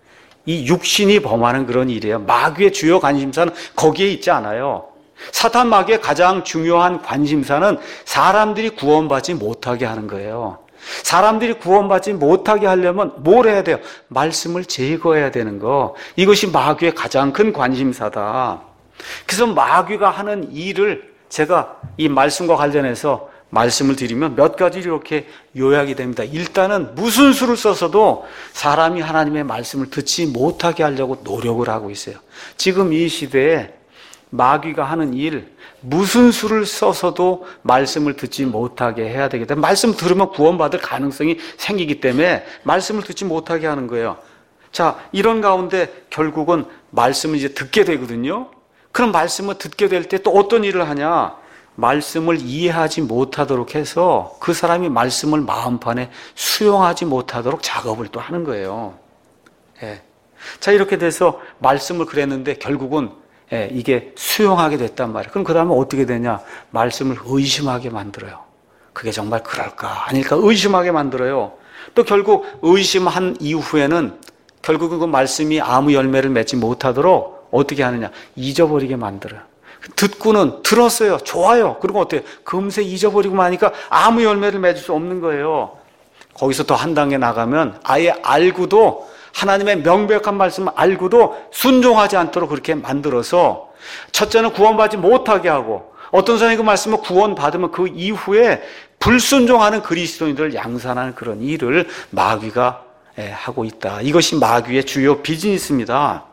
이 육신이 범하는 그런 일이에요. 마귀의 주요 관심사는 거기에 있지 않아요. 사탄 마귀의 가장 중요한 관심사는 사람들이 구원받지 못하게 하는 거예요. 사람들이 구원받지 못하게 하려면 뭘 해야 돼요? 말씀을 제거해야 되는 거. 이것이 마귀의 가장 큰 관심사다. 그래서 마귀가 하는 일을 제가 이 말씀과 관련해서 말씀을 드리면 몇 가지를 이렇게 요약이 됩니다. 일단은 무슨 수를 써서도 사람이 하나님의 말씀을 듣지 못하게 하려고 노력을 하고 있어요. 지금 이 시대에 마귀가 하는 일, 무슨 수를 써서도 말씀을 듣지 못하게 해야 되기 때문에, 말씀 들으면 구원받을 가능성이 생기기 때문에 말씀을 듣지 못하게 하는 거예요. 자, 이런 가운데 결국은 말씀을 이제 듣게 되거든요. 그럼 말씀을 듣게 될 때 또 어떤 일을 하냐? 말씀을 이해하지 못하도록 해서 그 사람이 말씀을 마음판에 수용하지 못하도록 작업을 또 하는 거예요. 예. 자, 이렇게 돼서 말씀을 그랬는데 결국은 예, 이게 수용하게 됐단 말이에요. 그럼 그 다음에 어떻게 되냐? 말씀을 의심하게 만들어요. 그게 정말 그럴까? 아닐까? 의심하게 만들어요. 또 결국 의심한 이후에는 결국은 그 말씀이 아무 열매를 맺지 못하도록 어떻게 하느냐? 잊어버리게 만들어요. 듣고는 들었어요. 좋아요. 그리고 어때요? 금세 잊어버리고 마니까 아무 열매를 맺을 수 없는 거예요. 거기서 더 한 단계 나가면 아예 알고도, 하나님의 명백한 말씀을 알고도 순종하지 않도록 그렇게 만들어서, 첫째는 구원받지 못하게 하고, 어떤 사람이 그 말씀을 구원받으면 그 이후에 불순종하는 그리스도인들을 양산하는 그런 일을 마귀가 하고 있다. 이것이 마귀의 주요 비즈니스입니다.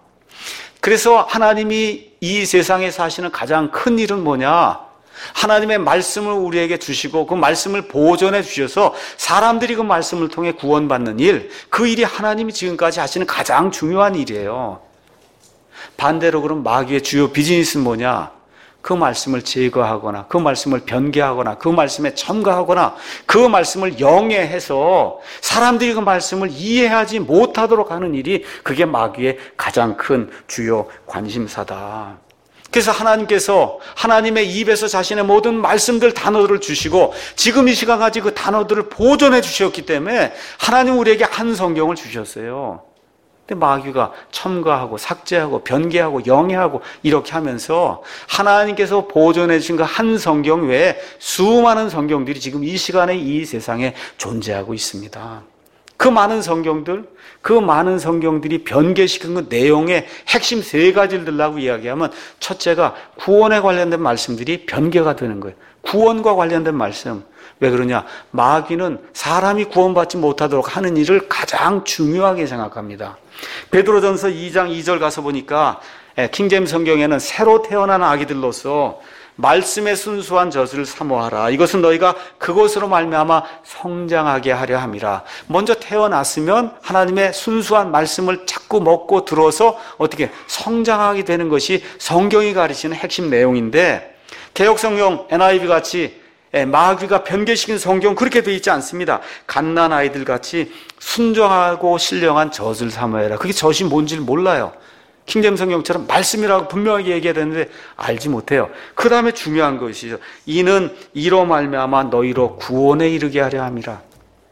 그래서 하나님이 이 세상에 사시는 가장 큰 일은 뭐냐? 하나님의 말씀을 우리에게 주시고 그 말씀을 보존해 주셔서 사람들이 그 말씀을 통해 구원받는 일, 그 일이 하나님이 지금까지 하시는 가장 중요한 일이에요. 반대로 그럼 마귀의 주요 비즈니스는 뭐냐? 그 말씀을 제거하거나 그 말씀을 변개하거나 그 말씀에 첨가하거나 그 말씀을 영해해서 사람들이 그 말씀을 이해하지 못하도록 하는 일이, 그게 마귀의 가장 큰 주요 관심사다. 그래서 하나님께서 하나님의 입에서 자신의 모든 말씀들, 단어들을 주시고 지금 이 시간까지 그 단어들을 보존해 주셨기 때문에 하나님 우리에게 한 성경을 주셨어요. 근데 마귀가 첨가하고 삭제하고 변개하고 영해하고 이렇게 하면서 하나님께서 보존해 주신 그 한 성경 외에 수많은 성경들이 지금 이 시간에 이 세상에 존재하고 있습니다. 그 많은 성경들, 그 많은 성경들이 변개시킨 그 내용의 핵심 세 가지를 들라고 이야기하면, 첫째가 구원에 관련된 말씀들이 변개가 되는 거예요. 구원과 관련된 말씀. 왜 그러냐? 마귀는 사람이 구원받지 못하도록 하는 일을 가장 중요하게 생각합니다. 베드로전서 이 장 이 절 가서 보니까 킹제임스 성경에는 새로 태어난 아기들로서 말씀의 순수한 젖을 사모하라. 이것은 너희가 그것으로 말미암아 성장하게 하려 함이라. 먼저 태어났으면 하나님의 순수한 말씀을 자꾸 먹고 들어서 어떻게 성장하게 되는 것이 성경이 가르치는 핵심 내용인데, 개역성경 엔 아이 비 같이 마귀가 변개시킨 성경 그렇게 되어 있지 않습니다. 갓난 아이들 같이 순정하고 신령한 젖을 사모해라. 그게 젖이 뭔지를 몰라요. 킹제임스 성경처럼 말씀이라고 분명하게 얘기해야 되는데 알지 못해요. 그 다음에 중요한 것이죠. 이는 이로 말미암아 너희로 구원에 이르게 하려 함이라.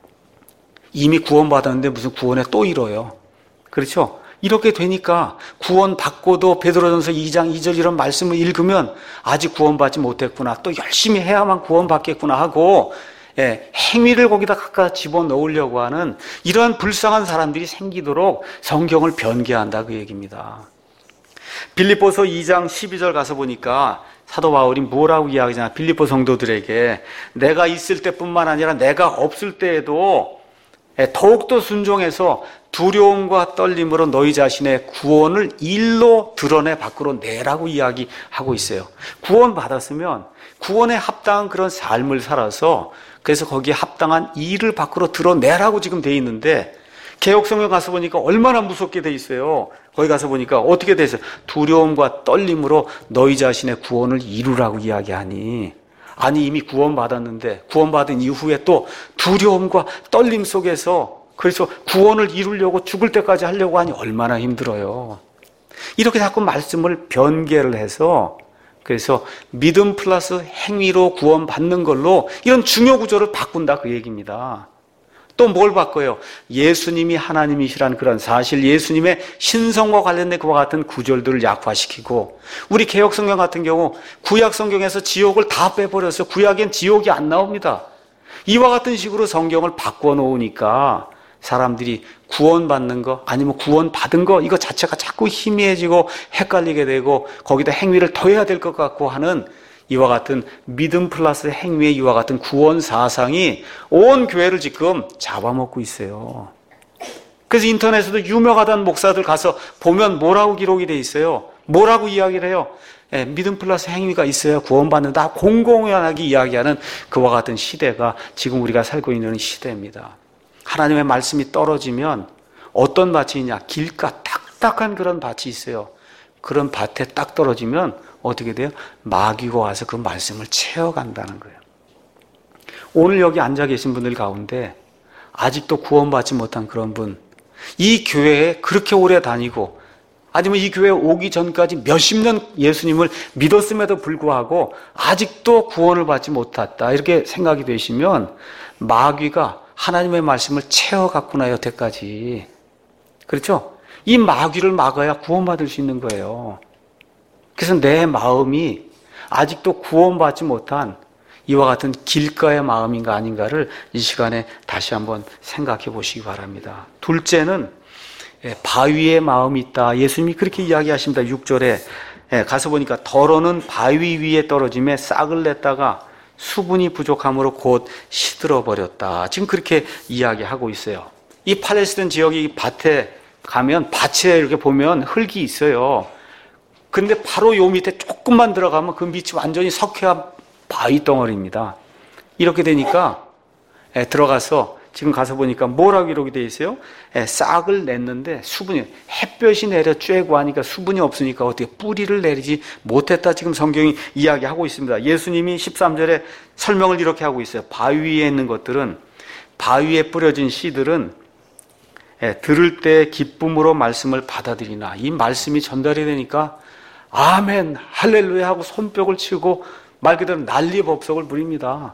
이미 구원받았는데 무슨 구원에 또 이뤄요. 그렇죠? 이렇게 되니까 구원받고도 베드로전서 이 장 이 절 이런 말씀을 읽으면 아직 구원받지 못했구나, 또 열심히 해야만 구원받겠구나 하고 예, 행위를 거기다 갖다 집어넣으려고 하는 이러한 불쌍한 사람들이 생기도록 성경을 변개한다, 그 얘기입니다. 빌립보서 이 장 십이 절 가서 보니까 사도 바울이 뭐라고 이야기하잖아. 빌립보 성도들에게 내가 있을 때뿐만 아니라 내가 없을 때에도 더욱더 순종해서 두려움과 떨림으로 너희 자신의 구원을 일로 드러내 밖으로 내라고 이야기하고 있어요. 구원 받았으면 구원에 합당한 그런 삶을 살아서, 그래서 거기에 합당한 일을 밖으로 드러내라고 지금 돼 있는데, 개역성경 가서 보니까 얼마나 무섭게 돼 있어요. 거기 가서 보니까 어떻게 돼 있어요? 두려움과 떨림으로 너희 자신의 구원을 이루라고 이야기하니, 아니 이미 구원받았는데 구원받은 이후에 또 두려움과 떨림 속에서 그래서 구원을 이루려고 죽을 때까지 하려고 하니 얼마나 힘들어요. 이렇게 자꾸 말씀을 변개를 해서, 그래서 믿음 플러스 행위로 구원받는 걸로 이런 중요 구조를 바꾼다, 그 얘기입니다. 또 뭘 바꿔요? 예수님이 하나님이시란 그런 사실, 예수님의 신성과 관련된 그와 같은 구절들을 약화시키고, 우리 개혁성경 같은 경우 구약성경에서 지옥을 다 빼버려서 구약엔 지옥이 안 나옵니다. 이와 같은 식으로 성경을 바꿔 놓으니까 사람들이 구원받는 거 아니면 구원받은 거 이거 자체가 자꾸 희미해지고 헷갈리게 되고 거기다 행위를 더해야 될 것 같고 하는 이와 같은 믿음 플러스 행위의 이와 같은 구원 사상이 온 교회를 지금 잡아먹고 있어요. 그래서 인터넷에도 유명하다는 목사들 가서 보면 뭐라고 기록이 돼 있어요? 뭐라고 이야기를 해요? 예, 믿음 플러스 행위가 있어야 구원받는다. 공공연하게 이야기하는 그와 같은 시대가 지금 우리가 살고 있는 시대입니다. 하나님의 말씀이 떨어지면 어떤 밭이 있냐? 길가 딱딱한 그런 밭이 있어요. 그런 밭에 딱 떨어지면 어떻게 돼요? 마귀가 와서 그 말씀을 채워간다는 거예요. 오늘 여기 앉아 계신 분들 가운데 아직도 구원받지 못한 그런 분, 이 교회에 그렇게 오래 다니고 아니면 이 교회에 오기 전까지 몇십 년 예수님을 믿었음에도 불구하고 아직도 구원을 받지 못했다 이렇게 생각이 되시면 마귀가 하나님의 말씀을 채워갔구나 여태까지. 그렇죠? 이 마귀를 막아야 구원받을 수 있는 거예요. 그래서 내 마음이 아직도 구원받지 못한 이와 같은 길가의 마음인가 아닌가를 이 시간에 다시 한번 생각해 보시기 바랍니다. 둘째는 바위의 마음이 있다. 예수님이 그렇게 이야기하십니다. 육 절에 가서 보니까 더러는 바위 위에 떨어짐에 싹을 냈다가 수분이 부족함으로 곧 시들어 버렸다. 지금 그렇게 이야기하고 있어요. 이 팔레스타인 지역이 밭에 가면 밭에 이렇게 보면 흙이 있어요. 근데 바로 요 밑에 조금만 들어가면 그 밑이 완전히 석회화 바위 덩어리입니다. 이렇게 되니까 들어가서 지금 가서 보니까 뭐라고 기록이 되어 있어요? 싹을 냈는데 수분이, 햇볕이 내려 쬐고 하니까 수분이 없으니까 어떻게 뿌리를 내리지 못했다. 지금 성경이 이야기하고 있습니다. 예수님이 십삼 절에 설명을 이렇게 하고 있어요. 바위 위에 있는 것들은, 바위에 뿌려진 씨들은 들을 때 기쁨으로 말씀을 받아들이나, 이 말씀이 전달이 되니까 아멘 할렐루야 하고 손뼉을 치고 말 그대로 난리법석을 부립니다.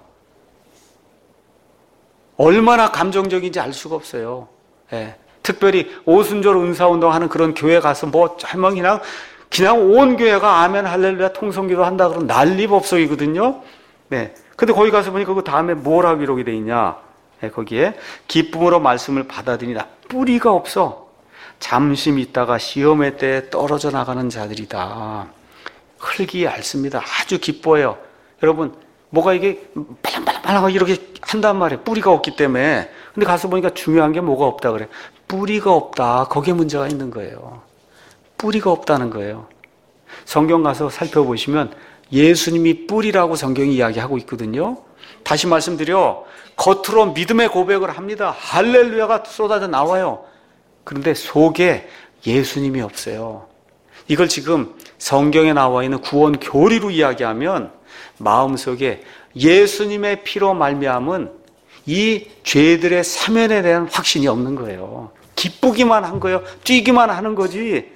얼마나 감정적인지 알 수가 없어요. 예. 특별히 오순절 은사운동 하는 그런 교회 가서 뭐 하면 그냥 그냥 온 교회가 아멘 할렐루야 통성기도 한다 그러면 난리법석이거든요. 네. 근데 거기 가서 보니까 그 다음에 뭐라고 기록이 돼 있냐? 네, 거기에 기쁨으로 말씀을 받아들이나 뿌리가 없어 잠시 있다가 시험의 때에 떨어져 나가는 자들이다. 흙이 얇습니다. 아주 기뻐요. 여러분 뭐가 이게 팔랑팔랑팔랑 이렇게 한단 말이에요. 뿌리가 없기 때문에. 근데 가서 보니까 중요한 게 뭐가 없다 그래. 뿌리가 없다. 거기에 문제가 있는 거예요. 뿌리가 없다는 거예요. 성경 가서 살펴보시면 예수님이 뿌리라고 성경이 이야기하고 있거든요. 다시 말씀드려, 겉으로 믿음의 고백을 합니다. 할렐루야가 쏟아져 나와요. 그런데 속에 예수님이 없어요. 이걸 지금 성경에 나와 있는 구원 교리로 이야기하면 마음속에 예수님의 피로 말미암은 이 죄들의 사면에 대한 확신이 없는 거예요. 기쁘기만 한 거예요. 뛰기만 하는 거지.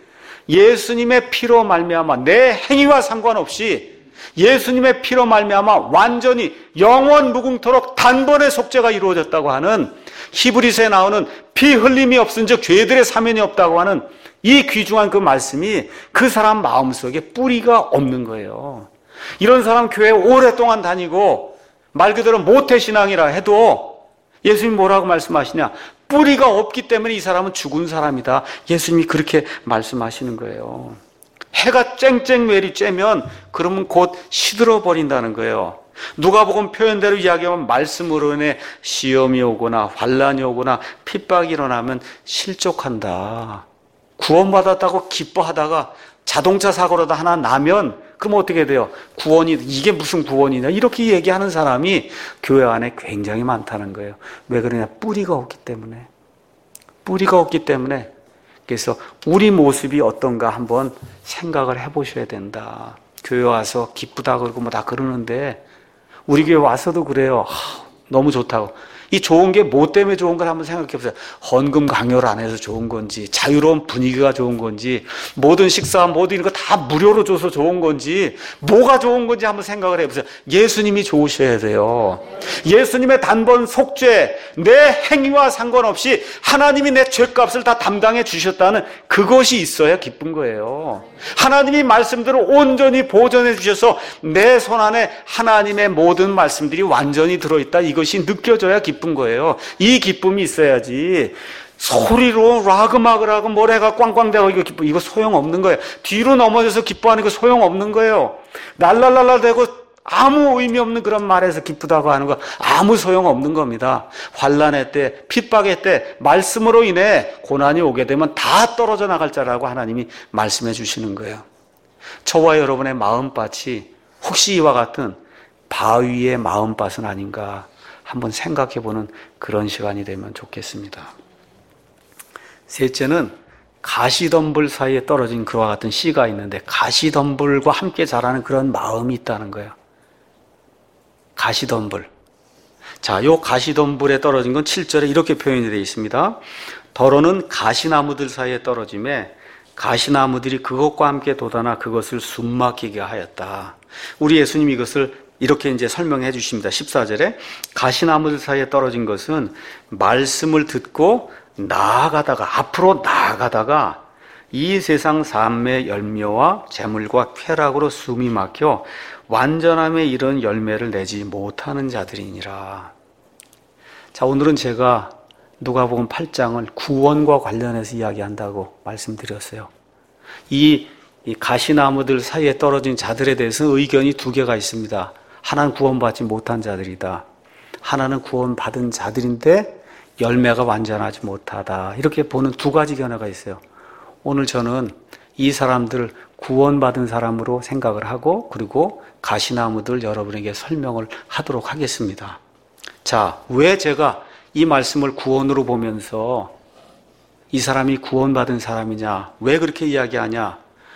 예수님의 피로 말미암아 내 행위와 상관없이 예수님의 피로 말미암아 완전히 영원 무궁토록 단번에 속죄가 이루어졌다고 하는, 히브리서에 나오는 피 흘림이 없은즉 죄들의 사면이 없다고 하는 이 귀중한 그 말씀이 그 사람 마음속에 뿌리가 없는 거예요. 이런 사람 교회 오랫동안 다니고 말 그대로 모태신앙이라 해도 예수님이 뭐라고 말씀하시냐? 뿌리가 없기 때문에 이 사람은 죽은 사람이다. 예수님이 그렇게 말씀하시는 거예요. 해가 쨍쨍매리 쬐면 그러면 곧 시들어 버린다는 거예요. 누가복음 표현대로 이야기하면 말씀으로 인해 시험이 오거나 환난이 오거나 핍박이 일어나면 실족한다. 구원받았다고 기뻐하다가 자동차 사고라도 하나 나면 그럼 어떻게 돼요? 구원이, 이게 무슨 구원이냐? 이렇게 얘기하는 사람이 교회 안에 굉장히 많다는 거예요. 왜 그러냐? 뿌리가 없기 때문에. 뿌리가 없기 때문에. 그래서 우리 모습이 어떤가 한번 생각을 해보셔야 된다. 교회 와서 기쁘다 그러고 뭐 다 그러는데 우리 교회 와서도 그래요. 하, 너무 좋다고. 이 좋은 게 뭐 때문에 좋은 걸 한번 생각해 보세요. 헌금 강요를 안 해서 좋은 건지, 자유로운 분위기가 좋은 건지, 모든 식사, 모든 이런 거 다 무료로 줘서 좋은 건지, 뭐가 좋은 건지 한번 생각을 해보세요. 예수님이 좋으셔야 돼요. 예수님의 단번 속죄, 내 행위와 상관없이 하나님이 내 죄값을 다 담당해 주셨다는 그것이 있어야 기쁜 거예요. 하나님이 말씀대로 온전히 보존해 주셔서 내 손 안에 하나님의 모든 말씀들이 완전히 들어있다, 이것이 느껴져야 기쁜 거예요. 이 기쁨이 있어야지 소리로 락음악을 모래가 꽝꽝대고 이거 기뻐, 이거 소용없는 거예요. 뒤로 넘어져서 기뻐하는 거 소용없는 거예요. 랄랄랄라 대고 아무 의미 없는 그런 말에서 기쁘다고 하는 거 아무 소용없는 겁니다. 환난의 때, 핍박의 때 말씀으로 인해 고난이 오게 되면 다 떨어져 나갈 자라고 하나님이 말씀해 주시는 거예요. 저와 여러분의 마음밭이 혹시 이와 같은 바위의 마음밭은 아닌가 한번 생각해보는 그런 시간이 되면 좋겠습니다. 셋째는 가시덤불 사이에 떨어진 그와 같은 씨가 있는데, 가시덤불과 함께 자라는 그런 마음이 있다는 거예요. 가시덤불. 자, 요 가시덤불에 떨어진 건 칠 절에 이렇게 표현이 되어 있습니다. 더러는 가시나무들 사이에 떨어짐에 가시나무들이 그것과 함께 돋아나 그것을 숨막히게 하였다. 우리 예수님이 이것을 이렇게 이제 설명해 주십니다. 십사 절에 가시나무들 사이에 떨어진 것은 말씀을 듣고 나아가다가, 앞으로 나아가다가 이 세상 삶의 열매와 재물과 쾌락으로 숨이 막혀 완전함에 이른 열매를 내지 못하는 자들이니라. 자, 오늘은 제가 누가복음 팔 장을 구원과 관련해서 이야기한다고 말씀드렸어요. 이, 이 가시나무들 사이에 떨어진 자들에 대해서는 의견이 두 개가 있습니다. 하나는 구원받지 못한 자들이다. 하나는 구원받은 자들인데 열매가 완전하지 못하다. 이렇게 보는 두 가지 견해가 있어요. 오늘 저는 이 사람들 구원받은 사람으로 생각을 하고, 그리고 가시나무들 여러분에게 설명을 하도록 하겠습니다. 자, 왜 제가 이 말씀을 구원으로 보면서 이 사람이 구원받은 사람이냐, 왜 그렇게 이야기하냐?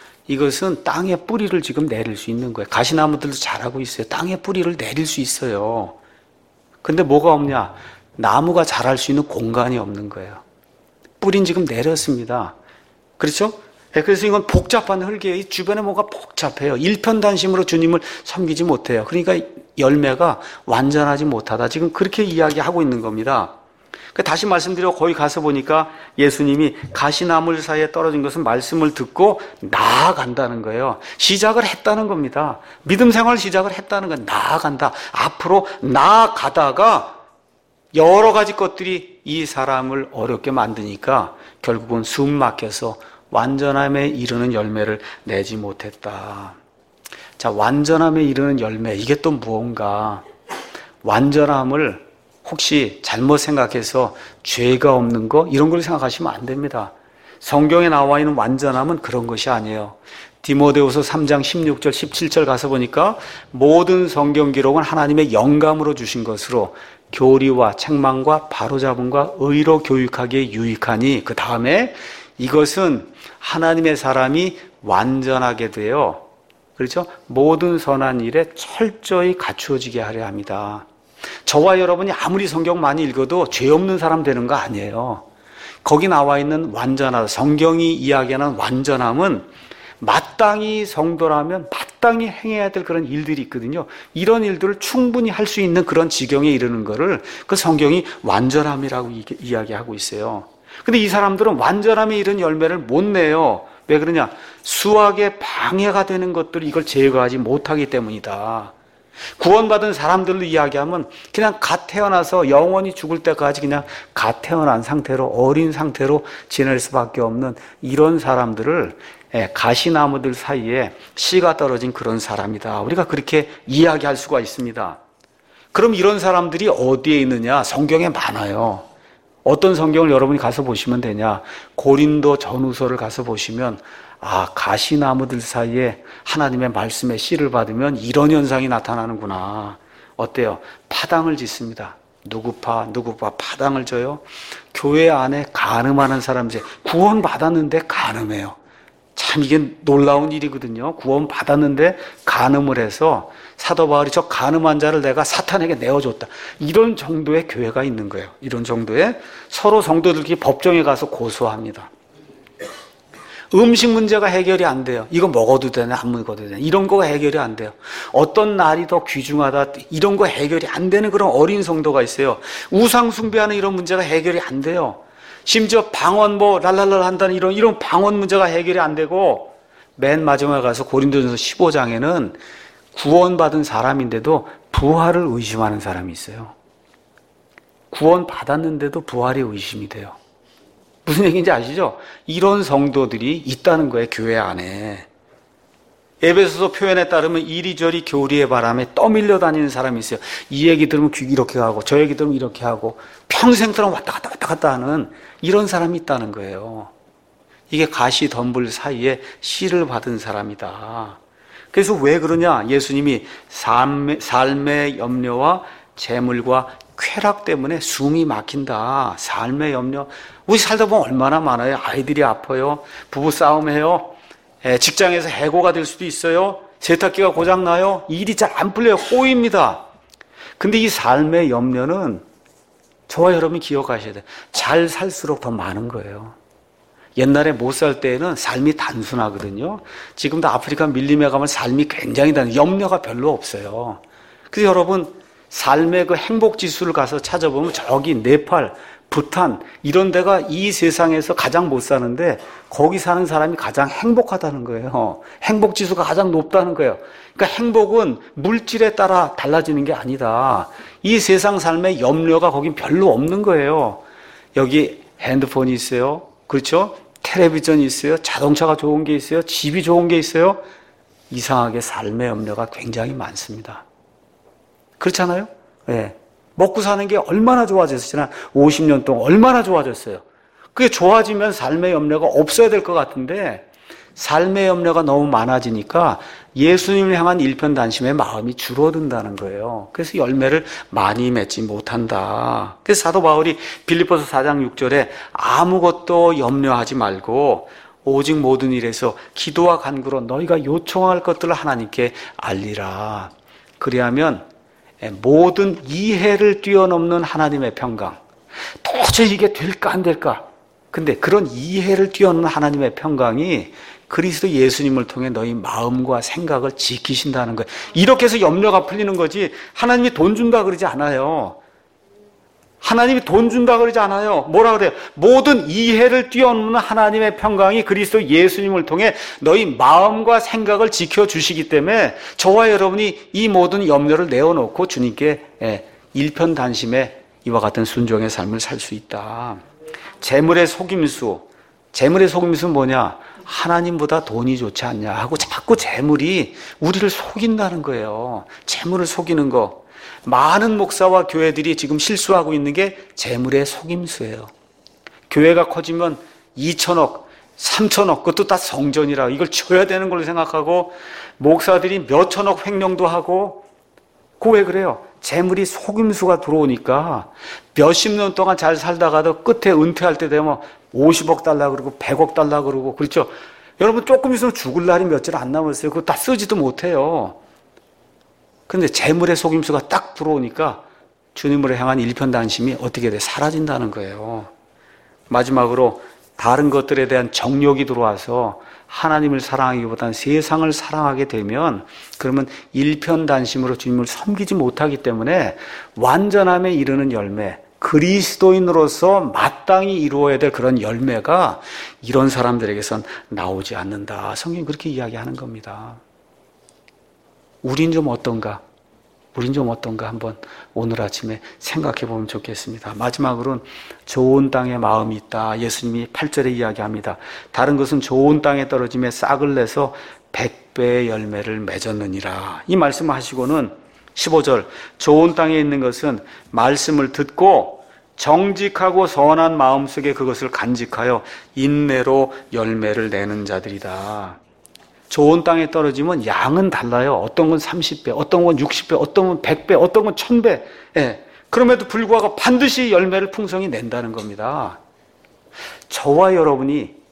이것은 땅에 뿌리를 지금 내릴 수 있는 거예요. 가시나무들도 잘하고 있어요. 땅에 뿌리를 내릴 수 있어요. 근데 뭐가 없냐? 나무가 자랄 수 있는 공간이 없는 거예요. 뿌리는 지금 내렸습니다. 그렇죠? 그래서 이건 복잡한 흙이에요. 이 주변에 뭐가 복잡해요. 일편단심으로 주님을 섬기지 못해요. 그러니까 열매가 완전하지 못하다. 지금 그렇게 이야기하고 있는 겁니다. 다시 말씀드려, 거기 가서 보니까 예수님이 가시나물 사이에 떨어진 것은 말씀을 듣고 나아간다는 거예요. 시작을 했다는 겁니다. 믿음 생활 시작을 했다는 건 나아간다. 앞으로 나아가다가 여러 가지 것들이 이 사람을 어렵게 만드니까 결국은 숨 막혀서 완전함에 이르는 열매를 내지 못했다. 자, 완전함에 이르는 열매, 이게 또 무언가? 완전함을 혹시 잘못 생각해서 죄가 없는 거, 이런 걸 생각하시면 안 됩니다. 성경에 나와 있는 완전함은 그런 것이 아니에요. 디모데후서 삼 장 십육 절 십칠 절 가서 보니까 모든 성경 기록은 하나님의 영감으로 주신 것으로 교리와 책망과 바로잡음과 의로 교육하기에 유익하니, 그 다음에 이것은 하나님의 사람이 완전하게 되어, 그렇죠? 모든 선한 일에 철저히 갖추어지게 하려 합니다. 저와 여러분이 아무리 성경 많이 읽어도 죄 없는 사람 되는 거 아니에요. 거기 나와 있는 완전하다, 성경이 이야기하는 완전함은 마땅히 성도라면 마땅히 행해야 될 그런 일들이 있거든요. 이런 일들을 충분히 할 수 있는 그런 지경에 이르는 거를 그 성경이 완전함이라고 이야기하고 있어요. 근데 이 사람들은 완전함에 이른 열매를 못 내요. 왜 그러냐? 수학에 방해가 되는 것들을 이걸 제거하지 못하기 때문이다. 구원받은 사람들로 이야기하면 그냥 갓 태어나서 영원히 죽을 때까지 그냥 갓 태어난 상태로, 어린 상태로 지낼 수밖에 없는 이런 사람들을 가시나무들 사이에 씨가 떨어진 그런 사람이다. 우리가 그렇게 이야기할 수가 있습니다. 그럼 이런 사람들이 어디에 있느냐? 성경에 많아요. 어떤 성경을 여러분이 가서 보시면 되냐? 고린도 전후서를 가서 보시면, 아, 가시나무들 사이에 하나님의 말씀의 씨를 받으면 이런 현상이 나타나는구나. 어때요? 파당을 짓습니다. 누구 파, 누구 파, 파당을 져요. 교회 안에 간음하는 사람들, 구원 받았는데 간음해요. 참 참 이게 놀라운 일이거든요. 구원 받았는데 간음을 해서 사도 바울이 저 간음한 자를 내가 사탄에게 내어줬다. 이런 정도의 교회가 있는 거예요. 이런 정도의 서로 성도들끼리 법정에 가서 고소합니다. 음식 문제가 해결이 안 돼요. 이거 먹어도 되나 안 먹어도 되나 이런 거가 해결이 안 돼요. 어떤 날이 더 귀중하다 이런 거 해결이 안 되는 그런 어린 성도가 있어요. 우상 숭배하는 이런 문제가 해결이 안 돼요. 심지어 방언 뭐 랄랄랄 한다는 이런 이런 방언 문제가 해결이 안 되고 맨 마지막에 가서 고린도전서 십오 장에는 구원받은 사람인데도 부활을 의심하는 사람이 있어요. 구원 받았는데도 부활이 의심이 돼요. 무슨 얘기인지 아시죠? 이런 성도들이 있다는 거예요, 교회 안에. 에베소서 표현에 따르면 이리저리 교리의 바람에 떠밀려 다니는 사람이 있어요. 이 얘기 들으면 귀 이렇게 하고 저 얘기 들으면 이렇게 하고 평생처럼 왔다 갔다 왔다 갔다 하는 이런 사람이 있다는 거예요. 이게 가시 덤불 사이에 씨를 받은 사람이다. 그래서 왜 그러냐? 예수님이 삶의, 삶의 염려와 재물과 쾌락 때문에 숨이 막힌다. 삶의 염려. 우리 살다 보면 얼마나 많아요. 아이들이 아파요. 부부 싸움해요. 직장에서 해고가 될 수도 있어요. 세탁기가 고장나요. 일이 잘 안 풀려요. 꼬입니다. 근데 이 삶의 염려는 저와 여러분이 기억하셔야 돼요. 잘 살수록 더 많은 거예요. 옛날에 못 살 때에는 삶이 단순하거든요. 지금도 아프리카 밀림에 가면 삶이 굉장히 단순해요. 염려가 별로 없어요. 그래서 여러분 삶의 그 행복지수를 가서 찾아보면 저기 네팔, 부탄 이런 데가 이 세상에서 가장 못 사는데 거기 사는 사람이 가장 행복하다는 거예요. 행복지수가 가장 높다는 거예요. 그러니까 행복은 물질에 따라 달라지는 게 아니다. 이 세상 삶의 염려가 거긴 별로 없는 거예요. 여기 핸드폰이 있어요. 그렇죠? 텔레비전이 있어요. 자동차가 좋은 게 있어요. 집이 좋은 게 있어요. 이상하게 삶의 염려가 굉장히 많습니다. 그렇잖아요? 네. 먹고 사는 게 얼마나 좋아졌어요. 지난 오십 년 동안 얼마나 좋아졌어요. 그게 좋아지면 삶의 염려가 없어야 될 것 같은데 삶의 염려가 너무 많아지니까 예수님을 향한 일편단심의 마음이 줄어든다는 거예요. 그래서 열매를 많이 맺지 못한다. 그래서 사도 바울이 빌립보서 사 장 육 절에 아무것도 염려하지 말고 오직 모든 일에서 기도와 간구로 너희가 요청할 것들을 하나님께 알리라. 그리하면 모든 이해를 뛰어넘는 하나님의 평강. 도저히 이게 될까 안 될까? 근데 그런 이해를 뛰어넘는 하나님의 평강이 그리스도 예수님을 통해 너희 마음과 생각을 지키신다는 거예요. 이렇게 해서 염려가 풀리는 거지 하나님이 돈 준다 그러지 않아요. 하나님이 돈 준다 그러지 않아요. 뭐라 그래요? 모든 이해를 뛰어넘는 하나님의 평강이 그리스도 예수님을 통해 너희 마음과 생각을 지켜주시기 때문에 저와 여러분이 이 모든 염려를 내어놓고 주님께 일편단심에 이와 같은 순종의 삶을 살 수 있다. 재물의 속임수. 재물의 속임수는 뭐냐? 하나님보다 돈이 좋지 않냐 하고 자꾸 재물이 우리를 속인다는 거예요. 재물을 속이는 거. 많은 목사와 교회들이 지금 실수하고 있는 게 재물의 속임수예요. 교회가 커지면 이천억, 삼천억 그것도 다 성전이라 이걸 줘야 되는 걸로 생각하고 목사들이 몇천억 횡령도 하고 그 왜 그래요? 재물이 속임수가 들어오니까 몇십 년 동안 잘 살다가도 끝에 은퇴할 때 되면 오십억 달라 그러고 백억 달라 그러고 그렇죠? 여러분 조금 있으면 죽을 날이 며칠 안 남았어요. 그거 다 쓰지도 못해요. 근데 재물의 속임수가 딱 들어오니까 주님으로 향한 일편단심이 어떻게 돼? 사라진다는 거예요. 마지막으로 다른 것들에 대한 정욕이 들어와서 하나님을 사랑하기보다는 세상을 사랑하게 되면 그러면 일편단심으로 주님을 섬기지 못하기 때문에 완전함에 이르는 열매, 그리스도인으로서 마땅히 이루어야 될 그런 열매가 이런 사람들에게선 나오지 않는다. 성경이 그렇게 이야기하는 겁니다. 우린 좀 어떤가? 우린 좀 어떤가 한번 오늘 아침에 생각해 보면 좋겠습니다. 마지막으로는 좋은 땅에 마음이 있다. 예수님이 팔 절에 이야기합니다. 다른 것은 좋은 땅에 떨어짐에 싹을 내서 백 배의 열매를 맺었느니라. 이 말씀을 하시고는 십오 절 좋은 땅에 있는 것은 말씀을 듣고 정직하고 선한 마음속에 그것을 간직하여 인내로 열매를 내는 자들이다. 좋은 땅에 떨어지면 양은 달라요. 어떤 건 삼십 배, 어떤 건 육십 배, 어떤 건 백 배, 어떤 건 천 배. 예. 그럼에도 불구하고 반드시 열매를 풍성히 낸다는 겁니다. 저와 여러분이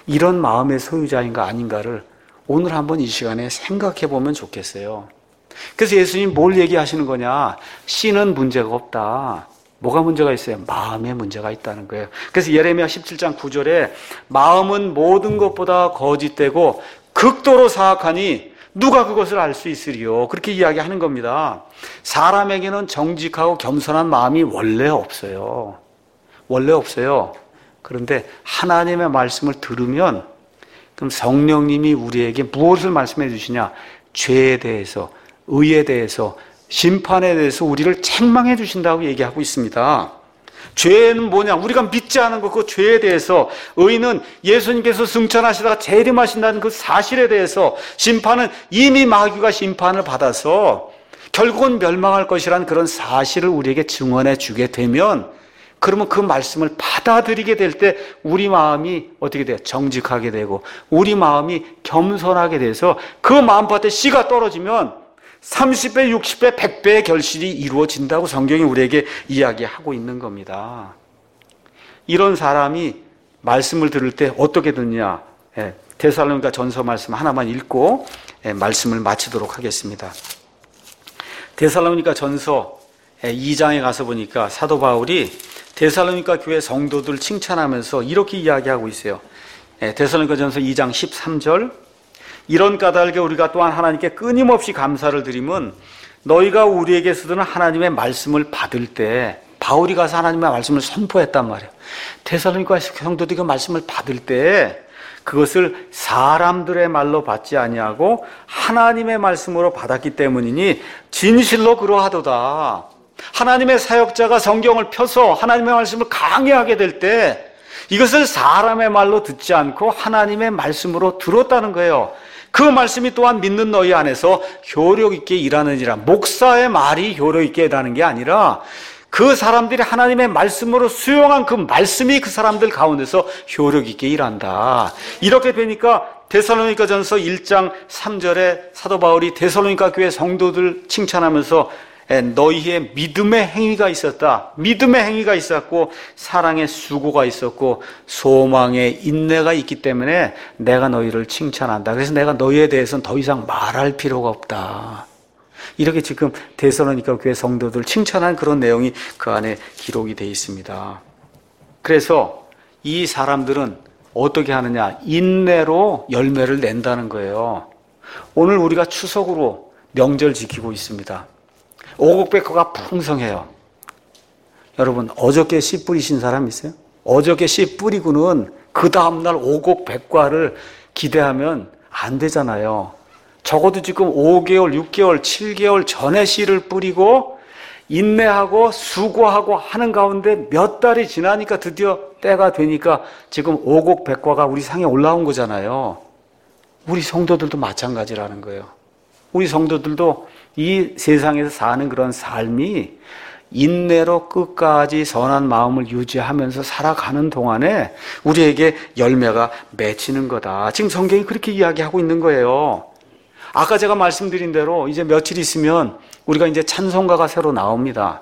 이런 마음의 소유자인가 아닌가를 오늘 한번 이 시간에 생각해 보면 좋겠어요. 그래서 예수님 뭘 얘기하시는 거냐? 씨는 문제가 없다. 뭐가 문제가 있어요? 마음에 문제가 있다는 거예요. 그래서 예레미야 십칠 장 구 절에 마음은 모든 것보다 거짓되고 극도로 사악하니 누가 그것을 알 수 있으리요? 그렇게 이야기하는 겁니다. 사람에게는 정직하고 겸손한 마음이 원래 없어요. 원래 없어요. 그런데 하나님의 말씀을 들으면 그럼 성령님이 우리에게 무엇을 말씀해 주시냐? 죄에 대해서, 의에 대해서, 심판에 대해서 우리를 책망해 주신다고 얘기하고 있습니다. 죄는 뭐냐? 우리가 믿지 않은 것, 그 죄에 대해서, 의는 예수님께서 승천하시다가 재림하신다는 그 사실에 대해서, 심판은 이미 마귀가 심판을 받아서 결국은 멸망할 것이라는 그런 사실을 우리에게 증언해 주게 되면, 그러면 그 말씀을 받아들이게 될 때 우리 마음이 어떻게 돼요? 정직하게 되고 우리 마음이 겸손하게 돼서 그 마음밭에 씨가 떨어지면 삼십 배, 육십 배, 백 배의 결실이 이루어진다고 성경이 우리에게 이야기하고 있는 겁니다. 이런 사람이 말씀을 들을 때 어떻게 듣냐? 예, 데살로니가 전서 말씀 하나만 읽고 예, 말씀을 마치도록 하겠습니다. 데살로니가 전서 이 장에 가서 보니까 사도 바울이 데살로니가 교회 성도들 칭찬하면서 이렇게 이야기하고 있어요. 데살로니가 전서 이 장 십삼 절 이런 까닭에 우리가 또한 하나님께 끊임없이 감사를 드리면 너희가 우리에게서 드는 하나님의 말씀을 받을 때 바울이 가서 하나님의 말씀을 선포했단 말이에요. 데살로니가 성도들이 그 말씀을 받을 때 그것을 사람들의 말로 받지 아니하고 하나님의 말씀으로 받았기 때문이니 진실로 그러하도다. 하나님의 사역자가 성경을 펴서 하나님의 말씀을 강의하게 될 때 이것을 사람의 말로 듣지 않고 하나님의 말씀으로 들었다는 거예요. 그 말씀이 또한 믿는 너희 안에서 효력 있게 일하느니라. 목사의 말이 효력 있게 일하는 게 아니라 그 사람들이 하나님의 말씀으로 수용한 그 말씀이 그 사람들 가운데서 효력 있게 일한다. 이렇게 되니까 데살로니가 전서 일 장 삼 절에 사도 바울이 데살로니가 교회 성도들 칭찬하면서 너희의 믿음의 행위가 있었다. 믿음의 행위가 있었고 사랑의 수고가 있었고 소망의 인내가 있기 때문에 내가 너희를 칭찬한다. 그래서 내가 너희에 대해서는 더 이상 말할 필요가 없다. 이렇게 지금 데살로니가 교회 성도들 칭찬한 그런 내용이 그 안에 기록이 되어 있습니다. 그래서 이 사람들은 어떻게 하느냐? 인내로 열매를 낸다는 거예요. 오늘 우리가 추석으로 명절 지키고 있습니다. 오곡백과가 풍성해요. 여러분 어저께 씨 뿌리신 사람 있어요? 어저께 씨 뿌리고는 그 다음날 오곡백과를 기대하면 안 되잖아요. 적어도 지금 오 개월, 육 개월, 칠 개월 전에 씨를 뿌리고 인내하고 수고하고 하는 가운데 몇 달이 지나니까 드디어 때가 되니까 지금 오곡백과가 우리 상에 올라온 거잖아요. 우리 성도들도 마찬가지라는 거예요. 우리 성도들도 이 세상에서 사는 그런 삶이 인내로 끝까지 선한 마음을 유지하면서 살아가는 동안에 우리에게 열매가 맺히는 거다. 지금 성경이 그렇게 이야기하고 있는 거예요. 아까 제가 말씀드린 대로 이제 며칠 있으면 우리가 이제 찬송가가 새로 나옵니다.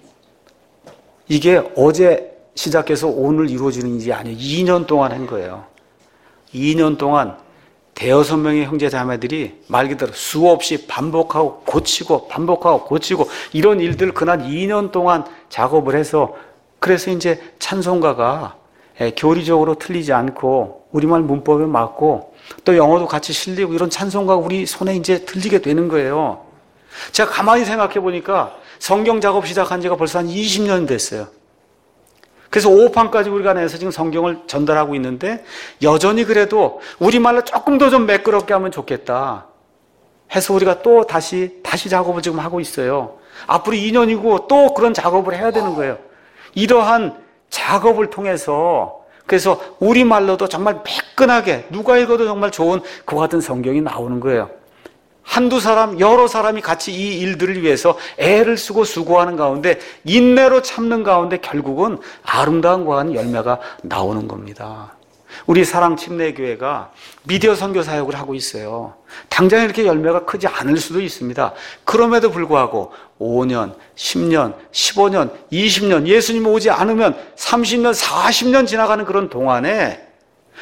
이게 어제 시작해서 오늘 이루어지는 일이 아니에요. 이 년 동안 한 거예요. 이 년 동안 대여섯 명의 형제 자매들이 말 그대로 수없이 반복하고 고치고 반복하고 고치고 이런 일들 그날 이 년 동안 작업을 해서 그래서 이제 찬송가가 교리적으로 틀리지 않고 우리말 문법에 맞고 또 영어도 같이 실리고 이런 찬송가가 우리 손에 이제 들리게 되는 거예요. 제가 가만히 생각해 보니까 성경 작업 시작한 지가 벌써 한 이십 년 됐어요. 그래서 오판까지 우리가 내서 지금 성경을 전달하고 있는데 여전히 그래도 우리말로 조금 더 좀 매끄럽게 하면 좋겠다 해서 우리가 또 다시 다시 작업을 지금 하고 있어요. 앞으로 이 년이고 또 그런 작업을 해야 되는 거예요. 이러한 작업을 통해서 그래서 우리말로도 정말 매끈하게 누가 읽어도 정말 좋은 그와 같은 성경이 나오는 거예요. 한두 사람, 여러 사람이 같이 이 일들을 위해서 애를 쓰고 수고하는 가운데 인내로 참는 가운데 결국은 아름다운 과한 열매가 나오는 겁니다. 우리 사랑침례교회가 미디어 선교 사역을 하고 있어요. 당장 이렇게 열매가 크지 않을 수도 있습니다. 그럼에도 불구하고 오 년, 십 년, 십오 년, 이십 년 예수님 오지 않으면 삼십 년, 사십 년 지나가는 그런 동안에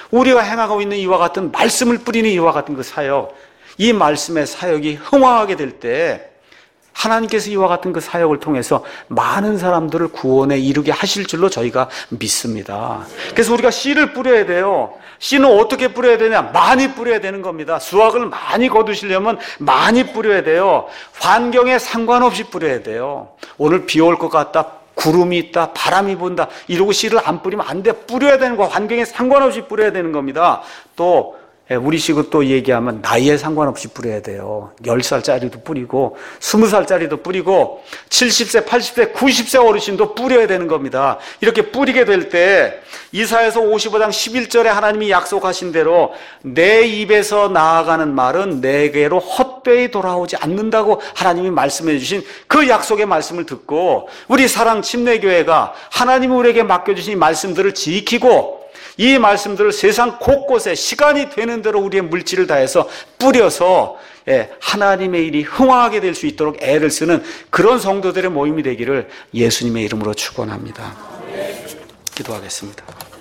우리가 행하고 있는 이와 같은 말씀을 뿌리는 이와 같은 그 사역, 이 말씀의 사역이 흥황하게 될 때 하나님께서 이와 같은 그 사역을 통해서 많은 사람들을 구원에 이르게 하실 줄로 저희가 믿습니다. 그래서 우리가 씨를 뿌려야 돼요. 씨는 어떻게 뿌려야 되냐? 많이 뿌려야 되는 겁니다. 수확을 많이 거두시려면 많이 뿌려야 돼요. 환경에 상관없이 뿌려야 돼요. 오늘 비 올 것 같다, 구름이 있다, 바람이 분다, 이러고 씨를 안 뿌리면 안 돼. 뿌려야 되는 거, 환경에 상관없이 뿌려야 되는 겁니다. 또 우리식으로 또 얘기하면 나이에 상관없이 뿌려야 돼요. 열 살짜리도 뿌리고 스무 살짜리도 뿌리고 칠십 세, 팔십 세, 구십 세 어르신도 뿌려야 되는 겁니다. 이렇게 뿌리게 될 때 이사야서 오십오 장 십일 절에 하나님이 약속하신 대로 내 입에서 나아가는 말은 내게로 헛되이 돌아오지 않는다고 하나님이 말씀해 주신 그 약속의 말씀을 듣고 우리 사랑 침례교회가 하나님이 우리에게 맡겨주신 이 말씀들을 지키고 이 말씀들을 세상 곳곳에 시간이 되는 대로 우리의 물질을 다해서 뿌려서 하나님의 일이 흥황하게 될 수 있도록 애를 쓰는 그런 성도들의 모임이 되기를 예수님의 이름으로 축원합니다. 기도하겠습니다.